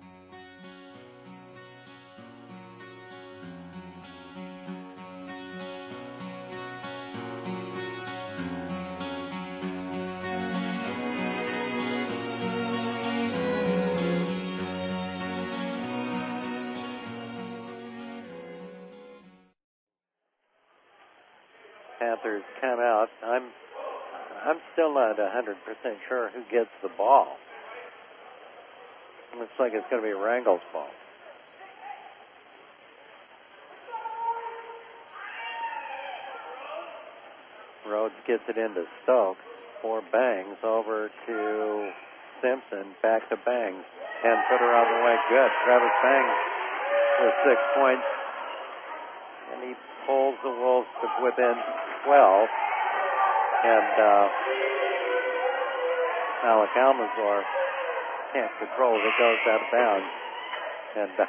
Panthers come out. I'm I'm still not one hundred percent sure who gets the ball. Looks like it's going to be Wrangell's ball. Rhodes gets it into Stokes for Bangs. Over to Simpson. Back to Bangs. Ten-footer on the way. Good. Travis Bangs with six points. And he pulls the Wolves to within twelve. And uh, Malik Almanzor can't control it. It goes out of bounds. And, uh,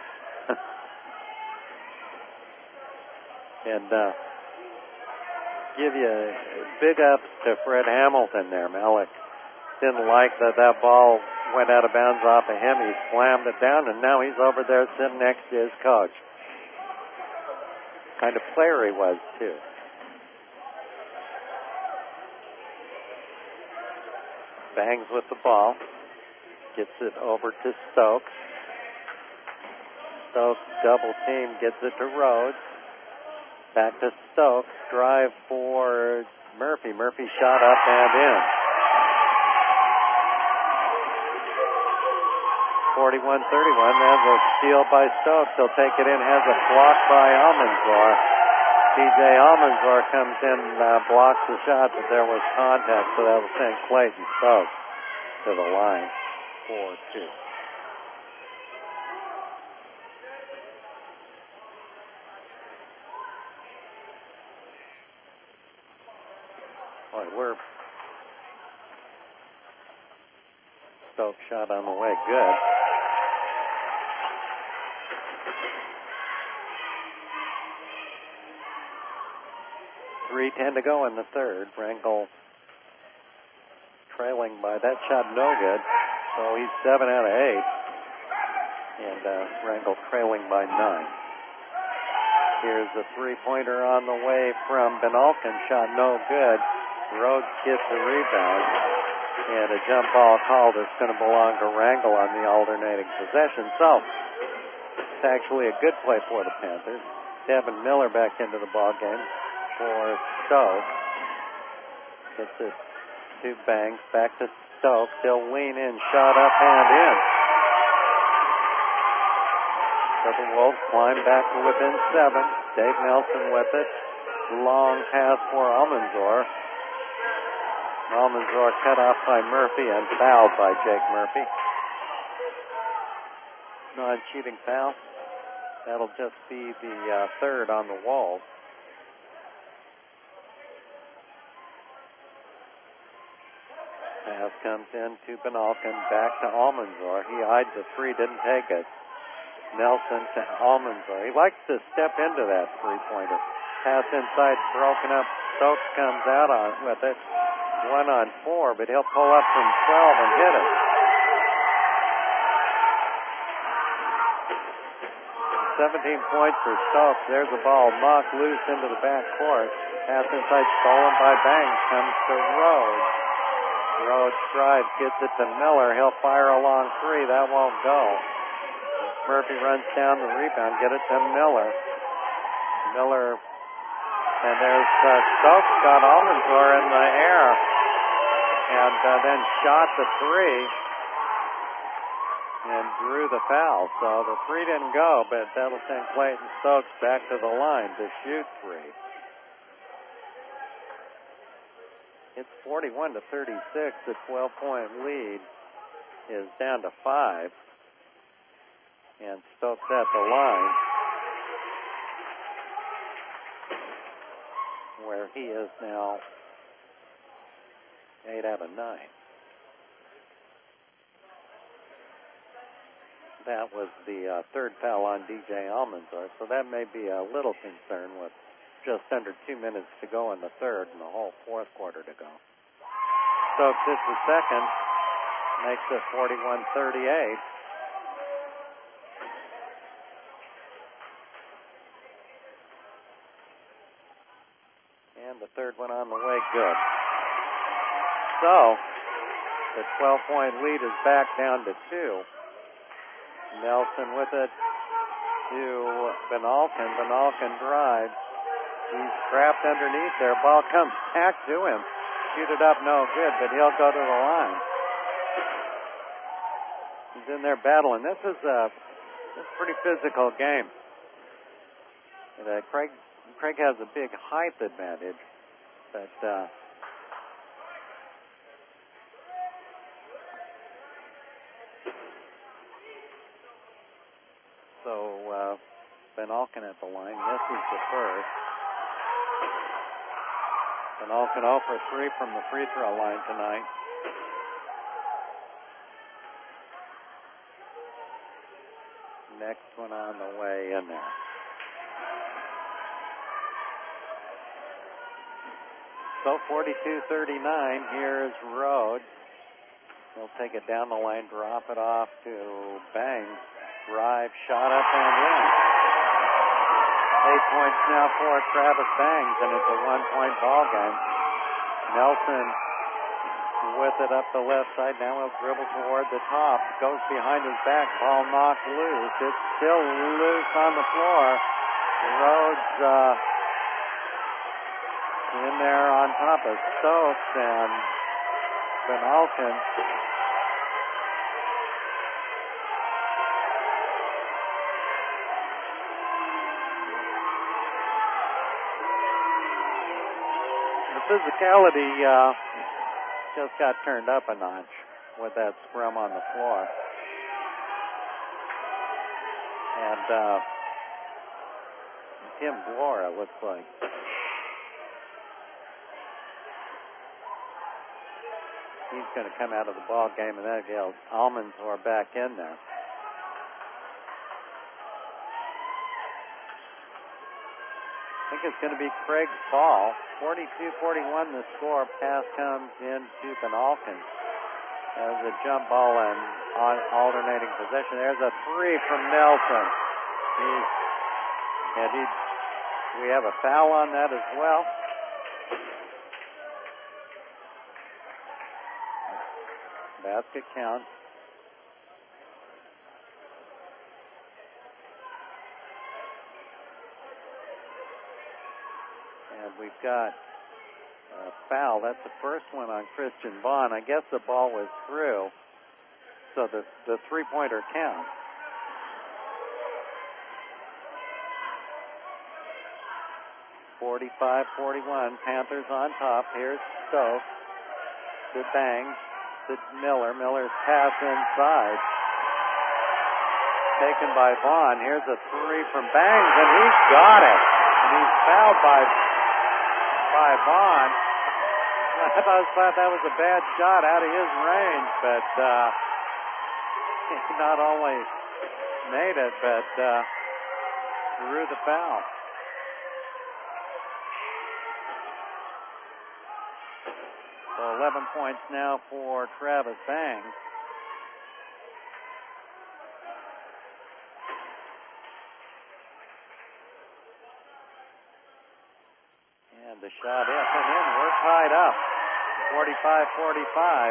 and uh, give you big ups to Fred Hamilton there. Malik didn't like that that ball went out of bounds off of him. He slammed it down, and now he's over there sitting next to his coach. Kind of player he was, too. Bangs with the ball. Gets it over to Stokes. Stokes double team, gets it to Rhodes. Back to Stokes. Drive for Murphy. Murphy shot up and in. forty-one thirty-one. There's a steal by Stokes. He'll take it in. Has a block by Almanzor. D J Almanzor comes in, uh, blocks the shot, but there was contact, so that will send Clayton Stokes to the line. four two. Boy, we're Stokes shot on the way. Good. three ten to go in the third. Rangel trailing by that shot, no good. So he's seven out of eight. And uh, Rangel trailing by nine. Here's a three-pointer on the way from Benalkin. Shot no good. Rhodes gets the rebound. And a jump ball call that's going to belong to Rangel on the alternating possession. So it's actually a good play for the Panthers. Devin Miller back into the ball game for Stokes. Gets it to Banks. Back to Stokes. He'll lean in. Shot up and in. So the Wolves climb back to within seven. Dave Nelson with it. Long pass for Almanzor. Almanzor cut off by Murphy and fouled by Jake Murphy. Non-cheating foul. That'll just be the uh, third on the Wolves. Pass comes in to Benalkin. Back to Almanzor. He eyed the three, didn't take it. Nelson to Almanzor. He likes to step into that three-pointer. Pass inside, broken up. Stokes comes out on with it. One on four, but he'll pull up from twelve and hit it. seventeen points for Stokes. There's the ball knocked loose into the back court. Pass inside, stolen by Banks. Comes to Rhodes. Rhodes drives, gets it to Miller. He'll fire a long three. That won't go. Murphy runs down the rebound. Get it to Miller. Miller. And there's uh, Stokes got Almanzor in the air. And uh, then shot the three. And drew the foul. So the three didn't go, but that'll send Clayton Stokes back to the line to shoot three. It's forty-one to thirty-six. The twelve-point lead is down to five. And Stokes at the line, where he is now eight out of nine. That was the uh, third foul on D J Almanzor, so that may be a little concern with just under two minutes to go in the third and the whole fourth quarter to go. Stokes hits the second, makes it forty-one thirty-eight. And the third one on the way, good. So, the twelve-point lead is back down to two. Nelson with it to Benalkin. Benalkin drives. He's trapped underneath there. Ball comes back to him. Shoot it up, no good, but he'll go to the line. He's in there battling. This is a, this is a pretty physical game. And, uh, Craig Craig has a big height advantage, but uh, so uh, Benalkin at the line. This is the first. Benalkin zero for three from the free throw line tonight. Next one on the way in there. So forty-two thirty-nine, here's Rhodes. He'll take it down the line, drop it off to Bangs. Drive, shot up and in. Eight points now for Travis Bangs, and it's a one-point ball game. Nelson with it up the left side. Now he'll dribble toward the top. Goes behind his back. Ball knocked loose. It's still loose on the floor. Rhodes uh, in there on top of Stokes and Benalkin. the physicality uh, just got turned up a notch with that scrum on the floor. And uh, Tim Glora looks like. He's going to come out of the ball game, and that gets Almanzor back in there. I think it's going to be Craig's ball. forty-two forty-one the score. Pass comes into Penalkin as a jump ball and on alternating possession. There's a three from Nelson. He's, and he, we have a foul on that as well. Basket count. And we've got a foul. That's the first one on Christian Vaughn. I guess the ball was through, so the, the three-pointer counts. forty-five forty-one, Panthers on top. Here's Stokes to Bang to Miller. Miller's pass inside. Taken by Vaughn. Here's a three from Bangs, and he's got it. And he's fouled by by Vaughn. I thought that was a bad shot out of his range, but uh, he not only made it, but uh, drew the foul. So eleven points now for Travis Bangs. And the shot up and in. We're tied up. forty-five forty-five.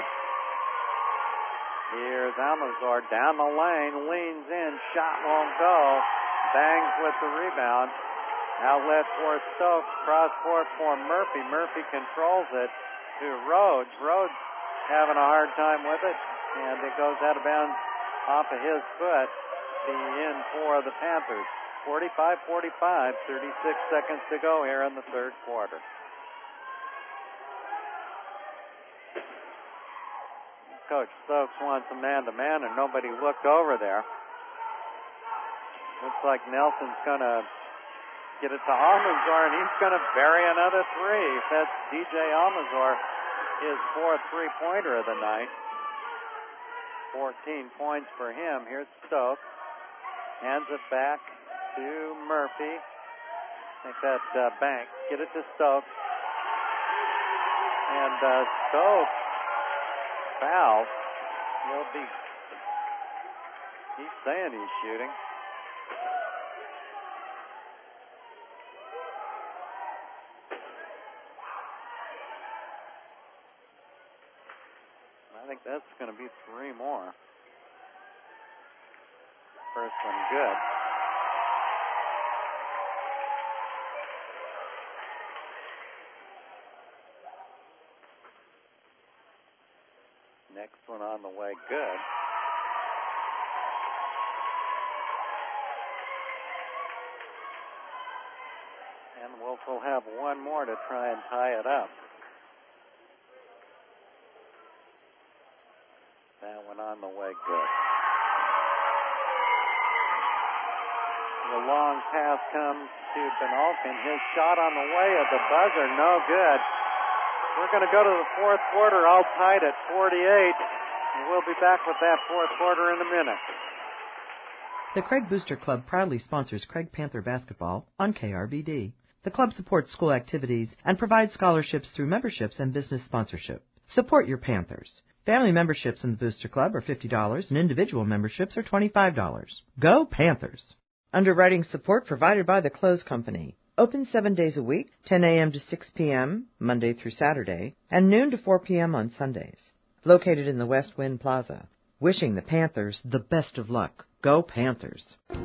Here's Almanzor down the lane, leans in, shot won't go. Bangs with the rebound. Outlet for Stokes, cross court for Murphy. Murphy controls it to Rhodes. Rhodes having a hard time with it, and it goes out of bounds off of his foot. The in for the Panthers. forty-five forty-five, thirty-six seconds to go here in the third quarter. Coach Stokes wants a man-to-man, and nobody looked over there. Looks like Nelson's going to get it to Almanzor, and he's going to bury another three. That's D J Almanzor, his fourth three-pointer of the night. fourteen points for him. Here's Stokes. Hands it back to Murphy. I think that uh, Banks. Get it to Stokes. And uh, Stokes foul. He'll be, he's saying he's shooting. I think that's going to be three more. First one good. Next one on the way, good. And Wolf will have one more to try and tie it up. That one on the way, good. The long pass comes to Penalkin. His shot on the way at the buzzer, no good. We're going to go to the fourth quarter, all tied at forty-eight. And we'll be back with that fourth quarter in a minute. The Craig Booster Club proudly sponsors Craig Panther basketball on K R B D. The club supports school activities and provides scholarships through memberships and business sponsorship. Support your Panthers. Family memberships in the Booster Club are fifty dollars and individual memberships are twenty-five dollars. Go Panthers! Underwriting support provided by the Clothes Company. Open seven days a week, ten a.m. to six p.m., Monday through Saturday, and noon to four p.m. on Sundays. Located in the West Wind Plaza. Wishing the Panthers the best of luck. Go Panthers!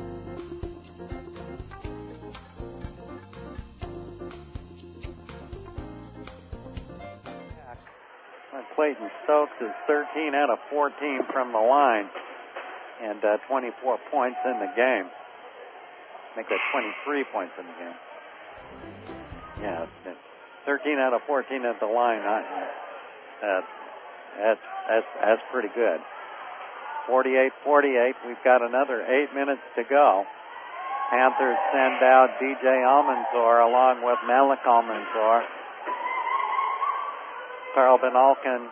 Clayton Stokes is thirteen out of fourteen from the line and uh, twenty-four points in the game. Make that twenty-three points in the game. Yeah, thirteen out of fourteen at the line. Uh, that's, that's, that's pretty good. forty-eight forty-eight. We've got another eight minutes to go. Panthers send out D J Almanzor along with Malik Almanzor. Carl Benalkin,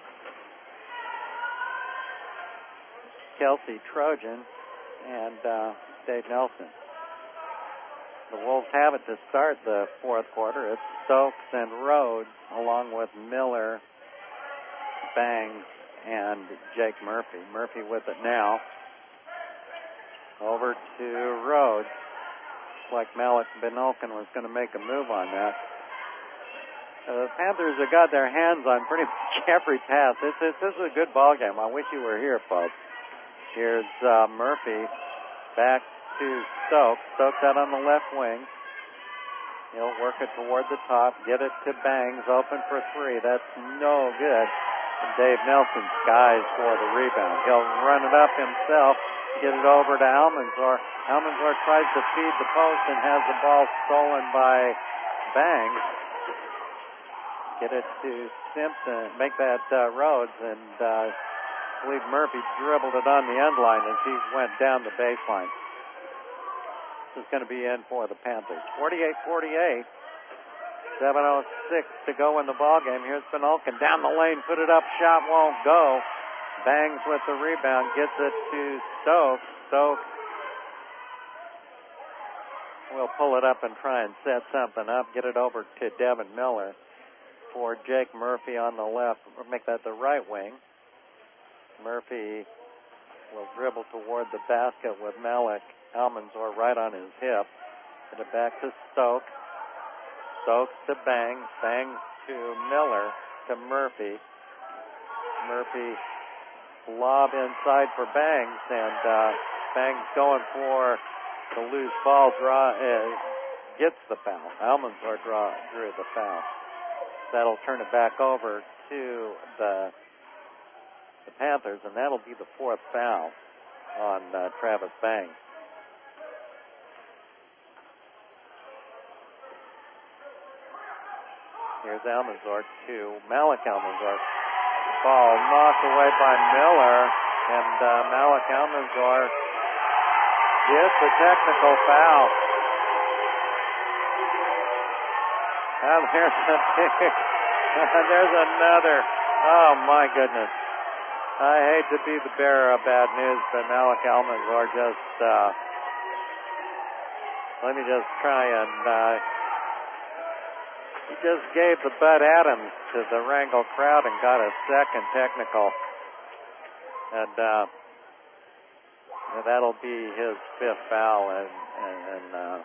Kelsey Trojan, and uh, Dave Nelson. The Wolves have it to start the fourth quarter. It's Stokes and Rhodes along with Miller, Bangs, and Jake Murphy. Murphy with it now. Over to Rhodes. Looks like Malik Benalkin was going to make a move on that. Uh, the Panthers have got their hands on pretty much every pass. This, this, this is a good ball game. I wish you were here, folks. Here's uh, Murphy back to Stokes. Stokes out on the left wing. He'll work it toward the top, get it to Bangs, open for three. That's no good. And Dave Nelson skies for the rebound. He'll run it up himself, get it over to Almanzor. Almanzor tries to feed the post and has the ball stolen by Bangs. Get it to Simpson, make that uh, Rhodes, and uh, I believe Murphy dribbled it on the end line as he went down the baseline. This is going to be in for the Panthers. forty-eight forty-eight. seven oh six to go in the ballgame. Here's Benalkin down the lane, put it up, shot won't go. Bangs with the rebound, gets it to Stokes. Stokes will pull it up and try and set something up, get it over to Devin Miller for Jake Murphy on the left. Make that the right wing. Murphy will dribble toward the basket with Malik Almanzor right on his hip. Get it back to Stokes. Stokes to Bangs. Bangs to Miller to Murphy. Murphy lob inside for Bangs, and uh, Bangs going for the loose ball. Draw uh, gets the foul. Almanzor draw drew the foul. That'll turn it back over to the the Panthers, and that'll be the fourth foul on uh, Travis Bangs. Here's Almanzor to Malik Almanzor. Ball knocked away by Miller, and uh, Malik Almanzor gets a technical foul. And there's, a, there's another. Oh, my goodness. I hate to be the bearer of bad news, but Malik Almanzor just, uh, let me just try and, uh, he just gave the Bud Adams to the Wrangell crowd and got a second technical. And, uh, that'll be his fifth foul, and, and, and uh,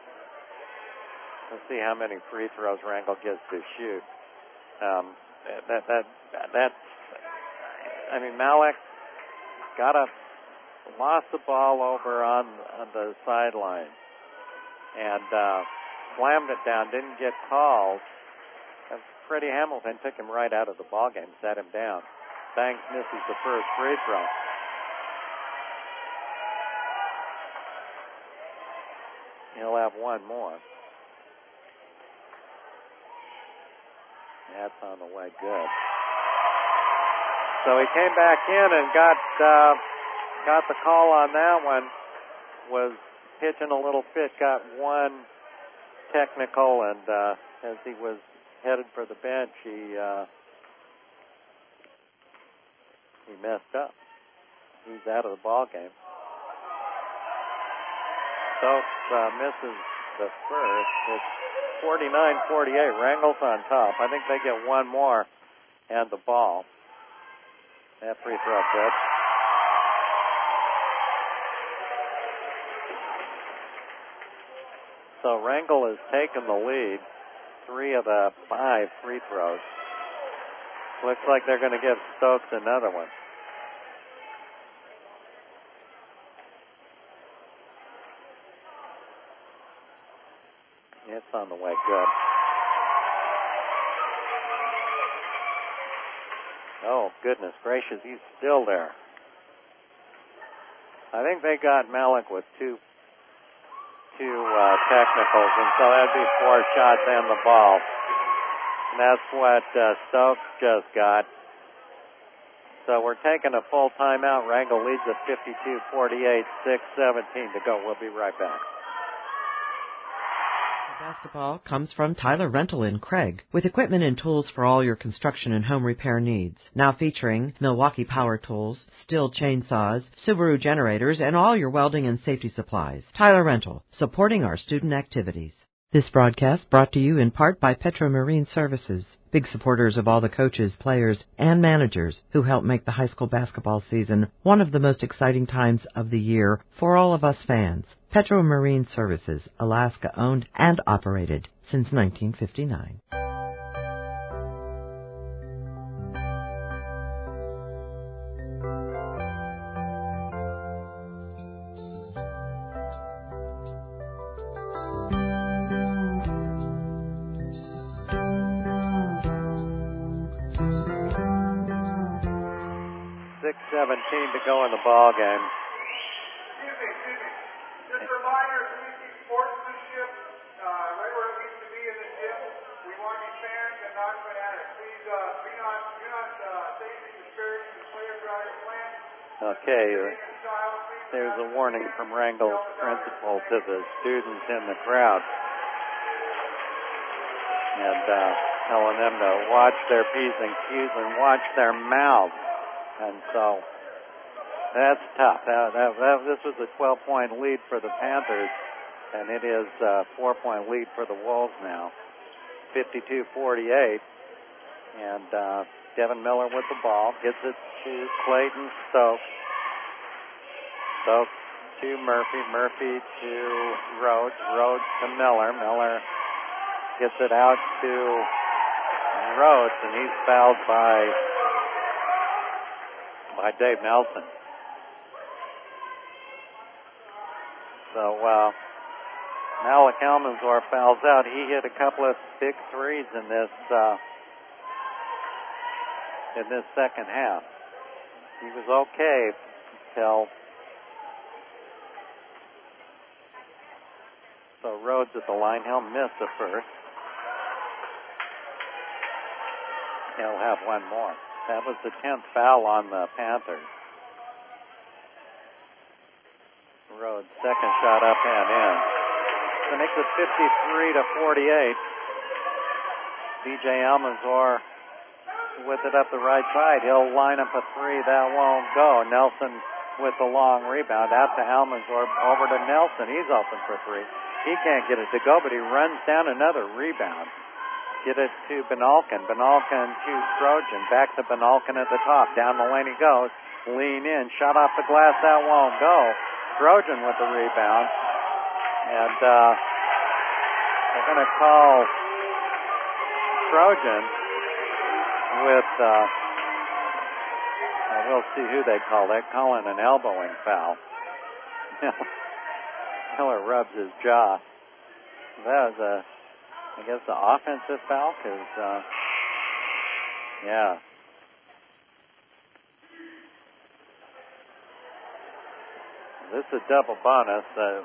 let's see how many free throws Wrangell gets to shoot. Um, that, that, that's, I mean, Malik got a, lost the ball over on, on the sideline and uh, slammed it down, didn't get called. And Freddie Hamilton took him right out of the ballgame, sat him down. Banks misses the first free throw. He'll have one more. That's on the way, good. So he came back in and got uh, got the call on that one. Was pitching a little fit, got one technical, and uh, as he was headed for the bench, he uh, he messed up. He's out of the ball game. Stokes uh, misses the first. It's forty-nine forty-eight. Wrangell's on top. I think they get one more and the ball. That free throw good. So Wrangell has taken the lead. Three of the five free throws. Looks like they're going to give Stokes another one. It's on the way, good. Oh, goodness gracious, he's still there. I think they got Malik with two two uh, technicals, and so that'd be four shots and the ball. that's what uh, Stokes just got. So we're taking a full timeout. Wrangell leads at fifty-two forty-eight, six seventeen to go. We'll be right back. Basketball comes from Tyler Rental in Craig, with equipment and tools for all your construction and home repair needs. Now featuring Milwaukee power tools, Stihl chainsaws, Subaru generators, and all your welding and safety supplies. Tyler Rental, supporting our student activities. This broadcast brought to you in part by Petro Marine Services, big supporters of all the coaches, players, and managers who help make the high school basketball season one of the most exciting times of the year for all of us fans. Petro Marine Services, Alaska owned and operated since nineteen fifty-nine. six seventeen to go in the ball game. Excuse me, excuse me. Just a reminder, please keep sportsmanship uh, right where it needs to be in the gym. We want to be fans and not fanatics. Please uh, be not, do not uh, say anything disparaging the players throughout your plan. Okay, uh, there's a warning from Wrangell's principal to the students in the crowd. And uh, telling them to watch their P's and Q's and watch their mouths. And so that's tough. That, that, that, this was a twelve-point lead for the Panthers, and it is a four-point lead for the Wolves now, fifty-two forty-eight. And uh, Devin Miller with the ball, gets it to Clayton Stokes. Stokes to Murphy, Murphy to Rhodes, Rhodes to Miller. Miller gets it out to Rhodes, and he's fouled by by Dave Nelson. So uh, Malik Almanzor fouls out. He hit a couple of big threes in this uh, in this second half. He was okay till so Rhodes at the line. He'll miss the first. He'll have one more. That was the tenth foul on the Panthers. Rhodes, second shot up and in. So makes it fifty-three to forty-eight. D J Almanzor with it up the right side. He'll line up a three. That won't go. Nelson with the long rebound. Out to Almanzor. Over to Nelson. He's open for three. He can't get it to go, but he runs down another rebound. Get it to Benalkin. Benalkin to Trojan. Back to Benalkin at the top. Down the lane he goes. Lean in. Shot off the glass. That won't go. Trojan with the rebound. And uh, they're going to call Trojan with, uh, we'll see who they call. They're calling an elbowing foul. Miller rubs his jaw. That was a, I guess, the offensive foul, because, uh, yeah. This is a double bonus. Uh,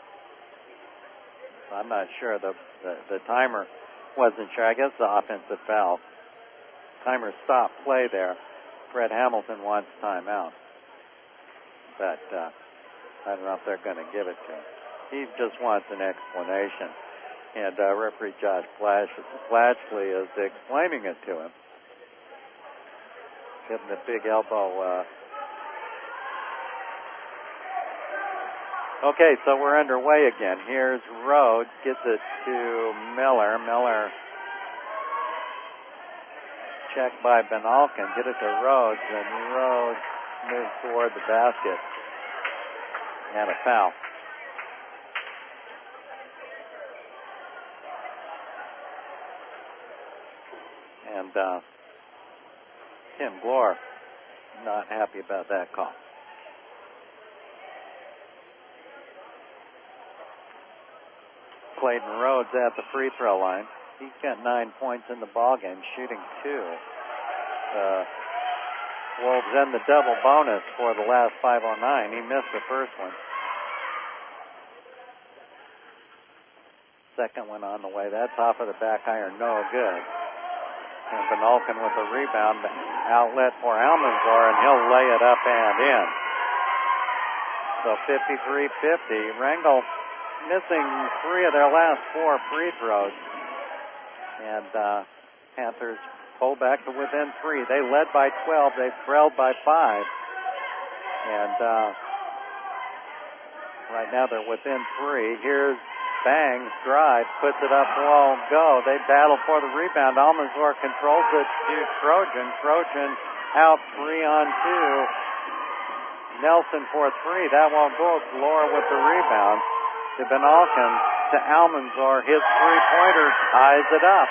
I'm not sure. The, the the timer wasn't sure. I guess the offensive foul. Timer stopped play there. Fred Hamilton wants timeout. But uh, I don't know if they're going to give it to him. He just wants an explanation. And uh, referee Josh Flash, Flashley is explaining it to him. Getting the big elbow. Uh, Okay, so we're underway again. Here's Rhodes, gets it to Miller. Miller checked by Benalkin, get it to Rhodes, and Rhodes moves toward the basket. And a foul. And uh, Tim Glore not happy about that call. Clayton Rhodes at the free throw line. He's got nine points in the ballgame, shooting two. Uh, Wolves end the double bonus for the last five oh nine. He missed the first one. Second one on the way. That's off of the back iron. No good. And Van Alken with the rebound. Outlet for Almanzor, and he'll lay it up and in. So fifty-three fifty. Wrangell missing three of their last four free throws. And uh, Panthers pull back to within three. They led by twelve. They trailed by five. And uh, right now they're within three. Here's Bangs, drive, puts it up, won't go. They battle for the rebound. Almanzor controls it to Trojan. Trojan out three on two. Nelson for three. That won't go. Laura with the rebound. To Van Alken, to Almanzor. His three-pointer ties it up.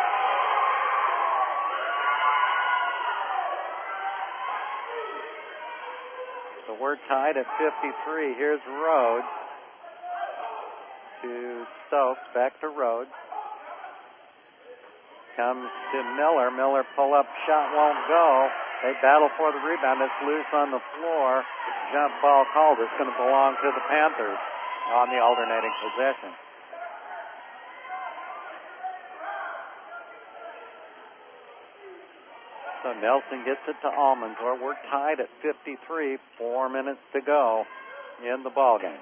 So we're tied at fifty-three. Here's Rhodes. To Stokes, back to Rhodes. Comes to Miller. Miller pull up, shot won't go. They battle for the rebound. It's loose on the floor. Jump ball called. It's going to belong to the Panthers on the alternating possession. So Nelson gets it to Almanzor. We're tied at fifty-three. Four minutes to go in the ballgame.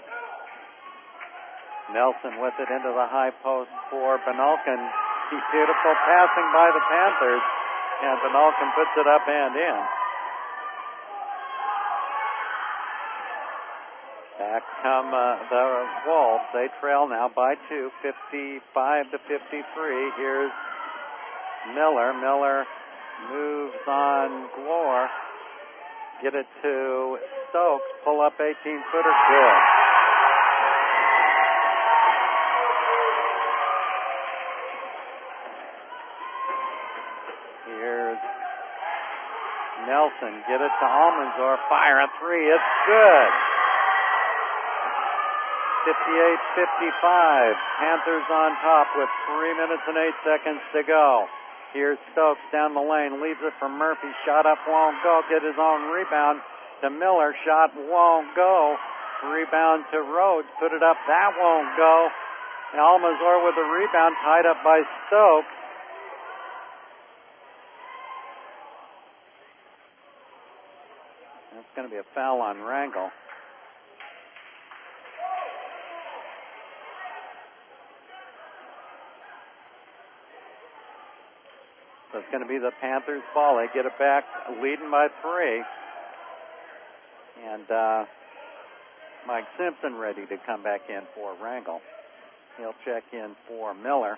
Nelson with it into the high post for Van Alken. Beautiful passing by the Panthers, and Van Alken puts it up and in. Back come uh, the Wolves. They trail now by two, fifty-five to fifty-three. Here's Miller. Miller moves on Glore. Get it to Stokes. Pull up eighteen-footer. Good. Nelson, get it to Almanzor, fire a three, it's good. fifty-eight fifty-five, Panthers on top with three minutes and eight seconds to go. Here's Stokes down the lane, leaves it for Murphy, shot up, won't go, get his own rebound to Miller, shot won't go, rebound to Rhodes, put it up, that won't go. Almanzor with the rebound, tied up by Stokes. It's going to be a foul on Wrangell. So it's going to be the Panthers' ball. They get it back, leading by three. And uh, Mike Simpson ready to come back in for Wrangell. He'll check in for Miller.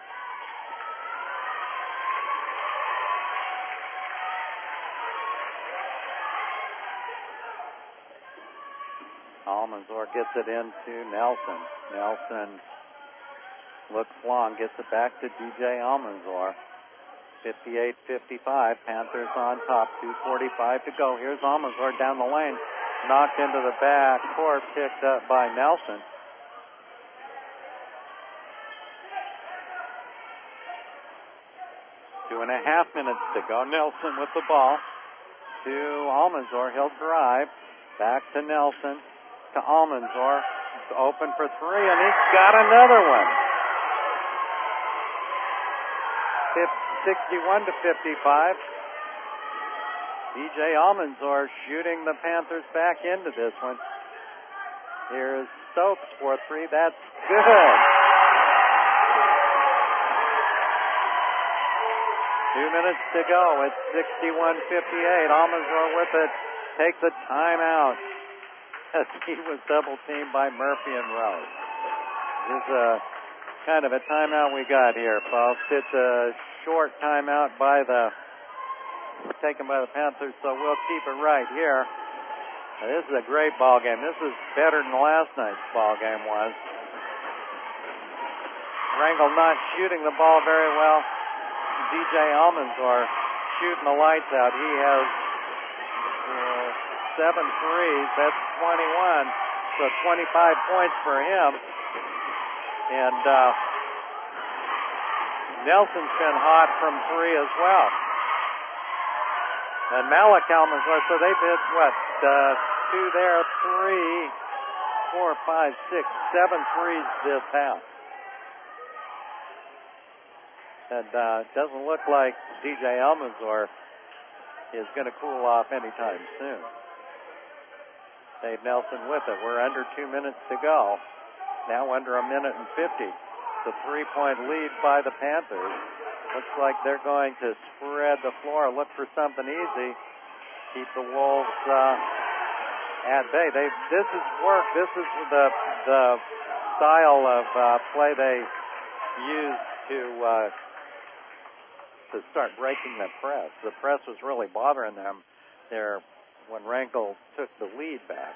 Almanzor gets it into Nelson. Nelson looks long, gets it back to D J Almanzor. fifty-eight fifty-five, Panthers on top, two forty-five to go. Here's Almanzor down the lane, knocked into the back court, picked up by Nelson. Two and a half minutes to go. Nelson with the ball to Almanzor. He'll drive, back to Nelson. To Almanzor, open for three, and he's got another one. sixty-one to fifty-five. D J Almanzor shooting the Panthers back into this one. Here's Stokes for three. That's good. Two minutes to go. It's sixty-one fifty-eight. Almanzor with it. Take the timeout. He was double teamed by Murphy and Rose. This is a kind of a timeout we got here, folks. It's a short timeout by the taken by the Panthers, so we'll keep it right here. Now, this is a great ball game. This is better than last night's ball game was. Wrangell not shooting the ball very well. D J Almanzor shooting the lights out. He has uh, seven threes. That's twenty-one. So twenty-five points for him. And uh, Nelson's been hot from three as well. And Malik Almanzor, so they did what? Uh, two there, three, four, five, six, seven threes this half. And uh, doesn't look like D J Almanzor is going to cool off anytime soon. Dave Nelson with it. We're under two minutes to go. Now under a minute and fifty. The three-point lead by the Panthers. Looks like they're going to spread the floor, look for something easy, keep the Wolves uh, at bay. They, this is work. This is the the style of uh, play they use to uh, to start breaking the press. The press was really bothering them there when Wrangell took the lead back.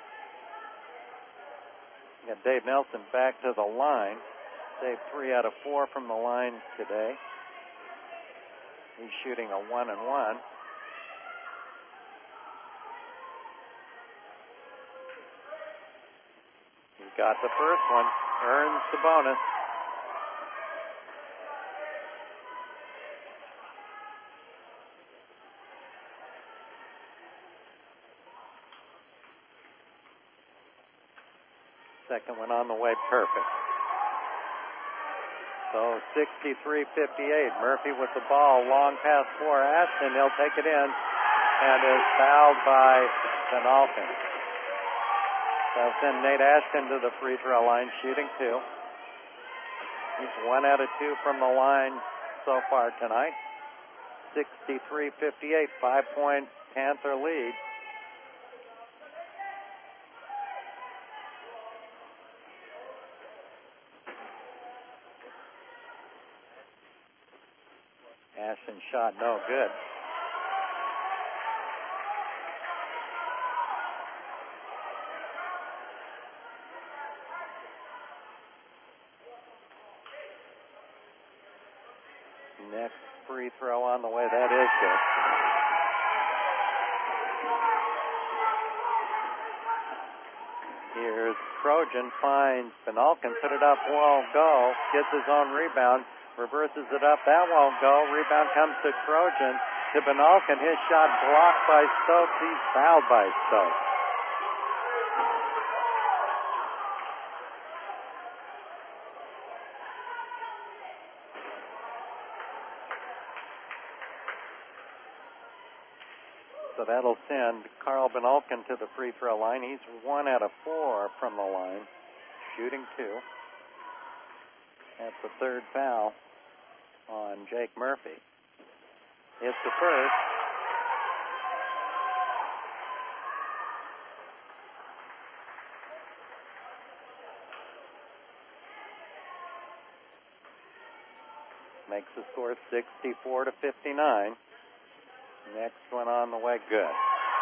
Got Dave Nelson back to the line. Saved three out of four from the line today. He's shooting a one and one. He got the first one, earns the bonus. Second one on the way, perfect. So sixty-three fifty-eight. Murphy with the ball, long pass for Ashton. He'll take it in and is fouled by Van Alken. That'll send Nate Ashton to the free throw line, shooting two. He's one out of two from the line so far tonight. sixty-three fifty-eight, five-point Panther lead. Ashton shot no good. Next free throw on the way. That is good. Here's Trojan, finds Van Alken, put it up, won't go. Gets his own rebound. Reverses it up. That won't go. Rebound comes to Trojan. To Van Alken. His shot blocked by Stokes. He's fouled by Stokes. So that'll send Carl Van Alken to the free throw line. He's one out of four from the line, shooting two. That's the third foul on Jake Murphy. It's the first. Makes the score sixty-four to fifty-nine. Next one on the way, good.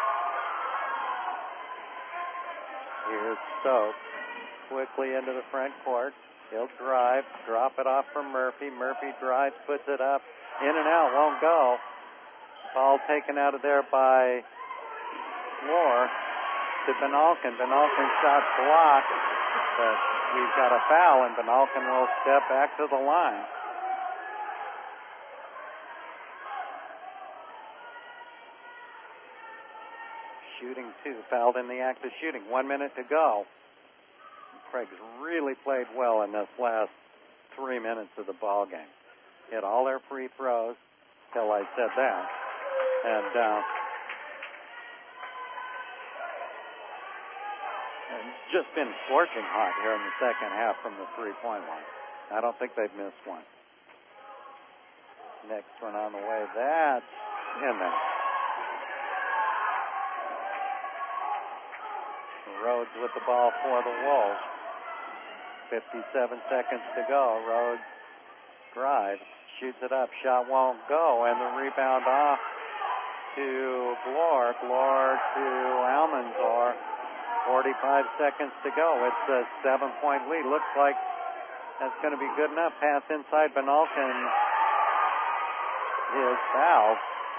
Here's Stokes quickly into the front court. He'll drive, drop it off from Murphy. Murphy drives, puts it up, in and out, won't go. Ball taken out of there by Floor to Van Alken. Van Alken shot blocked, but we've got a foul, and Van Alken will step back to the line. Shooting two, fouled in the act of shooting. One minute to go. Craig's really played well in this last three minutes of the ball game. Hit all their free throws till I said that. And, uh, and just been scorching hot here in the second half from the three-point line. I don't think they've missed one. Next one on the way. That's in there. Rhodes with the ball for the Wolves. fifty-seven seconds to go. Rhodes drives, shoots it up, shot won't go, and the rebound off to Glor. Glor to Almanzor. forty-five seconds to go. It's a seven-point lead. Looks like that's going to be good enough. Pass inside. Van Alken is fouled.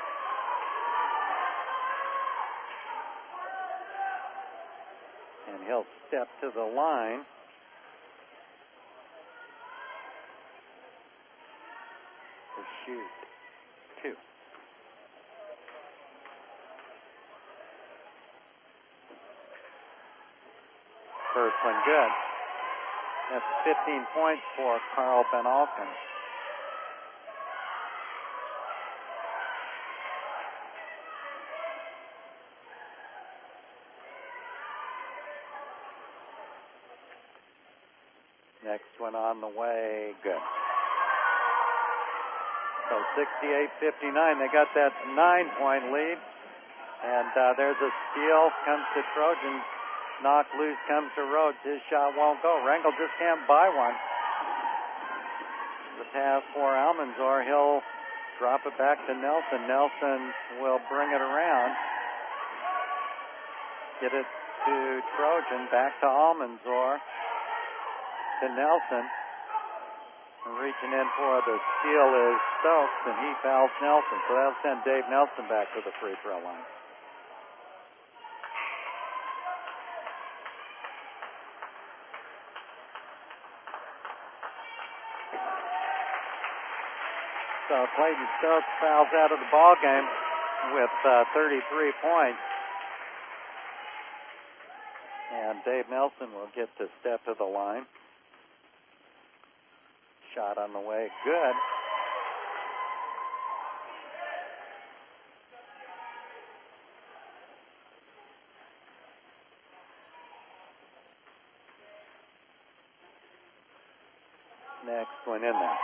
And he'll step to the line. To shoot two. First one good. That's fifteen points for Carl Van Alken. Next one on the way, good. So sixty-eight fifty-nine, they got that nine-point lead. And uh, there's a steal, comes to Trojan. Knocked loose, comes to Rhodes. His shot won't go. Rangel just can't buy one. The pass for Almanzor. He'll drop it back to Nelson. Nelson will bring it around. Get it to Trojan. Back to Almanzor. To Nelson. Reaching in for the steal is Stokes, and he fouls Nelson. So that'll send Dave Nelson back to the free throw line. So Clayton Stokes fouls out of the ball game with uh, thirty-three points. And Dave Nelson will get to step to the line. Shot on the way, good. Next one in there.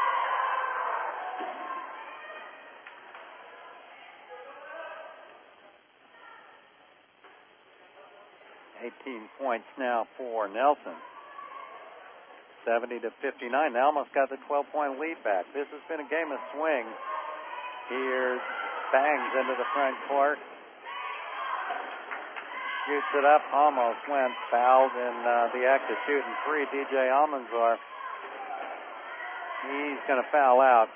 eighteen points now for Nelson. seventy to fifty-nine. They almost got the twelve-point lead back. This has been a game of swing. Here's bangs into the front court. Shoots it up. Almost went. Fouled in uh, the act of shooting free. D J Almanzor. He's going to foul out.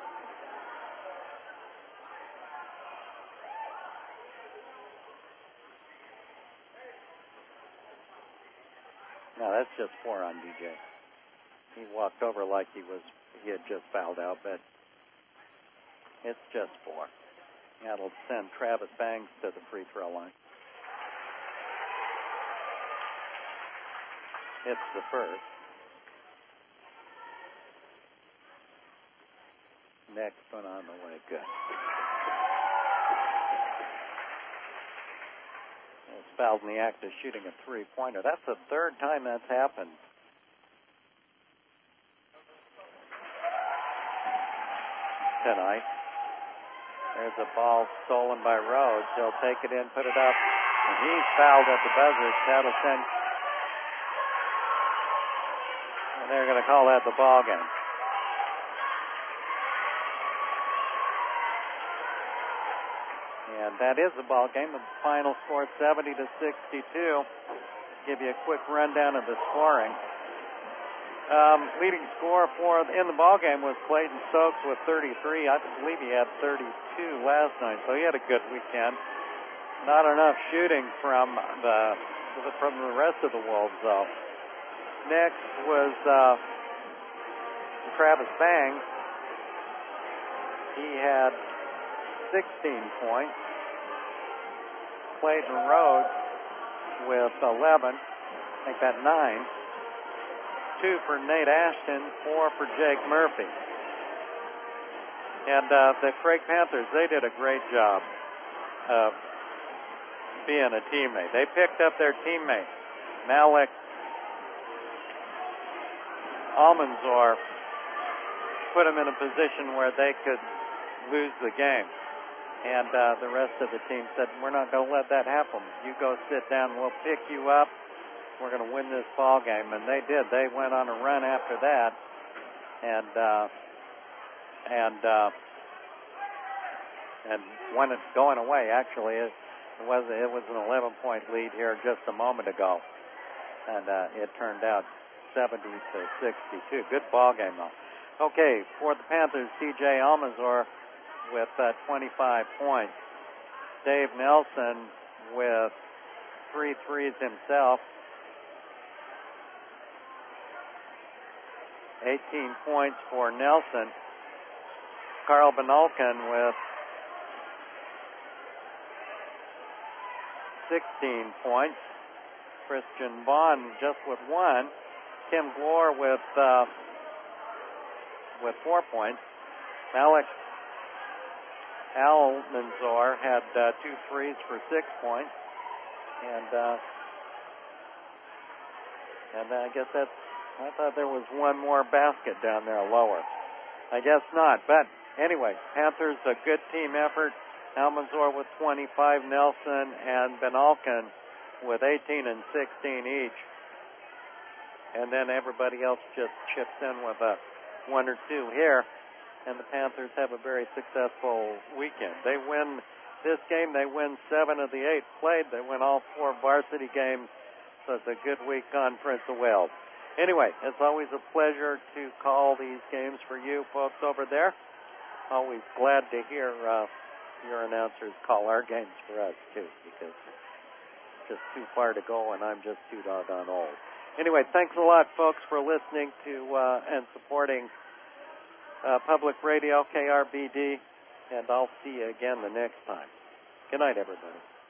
No, that's just four on D J. He walked over like he was he had just fouled out, but it's just four. That'll send Travis Bangs to the free throw line. It's the first. Next one on the way, good. It's fouled in the act of shooting a three-pointer. That's the third time that's happened. Tonight. There's a ball stolen by Rhodes. He'll take it in, put it up, and he's fouled at the buzzer. That'll send. And they're going to call that the ball game. And that is the ball game. The final score seventy to sixty-two. Give you a quick rundown of the scoring. Um, leading scorer for in the ball game was Clayton Stokes with thirty-three. I believe he had thirty-two last night, so he had a good weekend. Not enough shooting from the from the rest of the Wolves, though. Next was uh, Travis Bangs. He had sixteen points. Clayton Rhodes with eleven. Make that nine. Two for Nate Ashton, four for Jake Murphy. And uh, the Craig Panthers, they did a great job of being a teammate. They picked up their teammate, Malik Almanzor, put him in a position where they could lose the game. And uh, the rest of the team said, we're not going to let that happen. You go sit down, we'll pick you up. We're going to win this ball game. And they did. They went on a run after that. And uh, and uh, and when it's going away, actually, it was it was an eleven-point lead here just a moment ago. And uh, it turned out seventy to sixty-two. Good ball game, though. Okay, for the Panthers, T J Almanzor with uh, twenty-five points. Dave Nelson with three threes himself. eighteen points for Nelson. Carl Benolkin with sixteen points. Christian Bond just with one. Tim Glore with uh, with four points. Alex Almanzor had uh, two threes for six points. And uh, and I guess that's I thought there was one more basket down there lower. I guess not. But anyway, Panthers, a good team effort. Almanzor with twenty-five, Nelson and Ben Alkin with eighteen and sixteen each. And then everybody else just chips in with a one or two here. And the Panthers have a very successful weekend. They win this game. They win seven of the eight played. They win all four varsity games. So it's a good week on Prince of Wales. Anyway, it's always a pleasure to call these games for you folks over there. Always glad to hear uh, your announcers call our games for us, too, because it's just too far to go, and I'm just too doggone old. Anyway, thanks a lot, folks, for listening to uh, and supporting uh, Public Radio, K R B D, and I'll see you again the next time. Good night, everybody.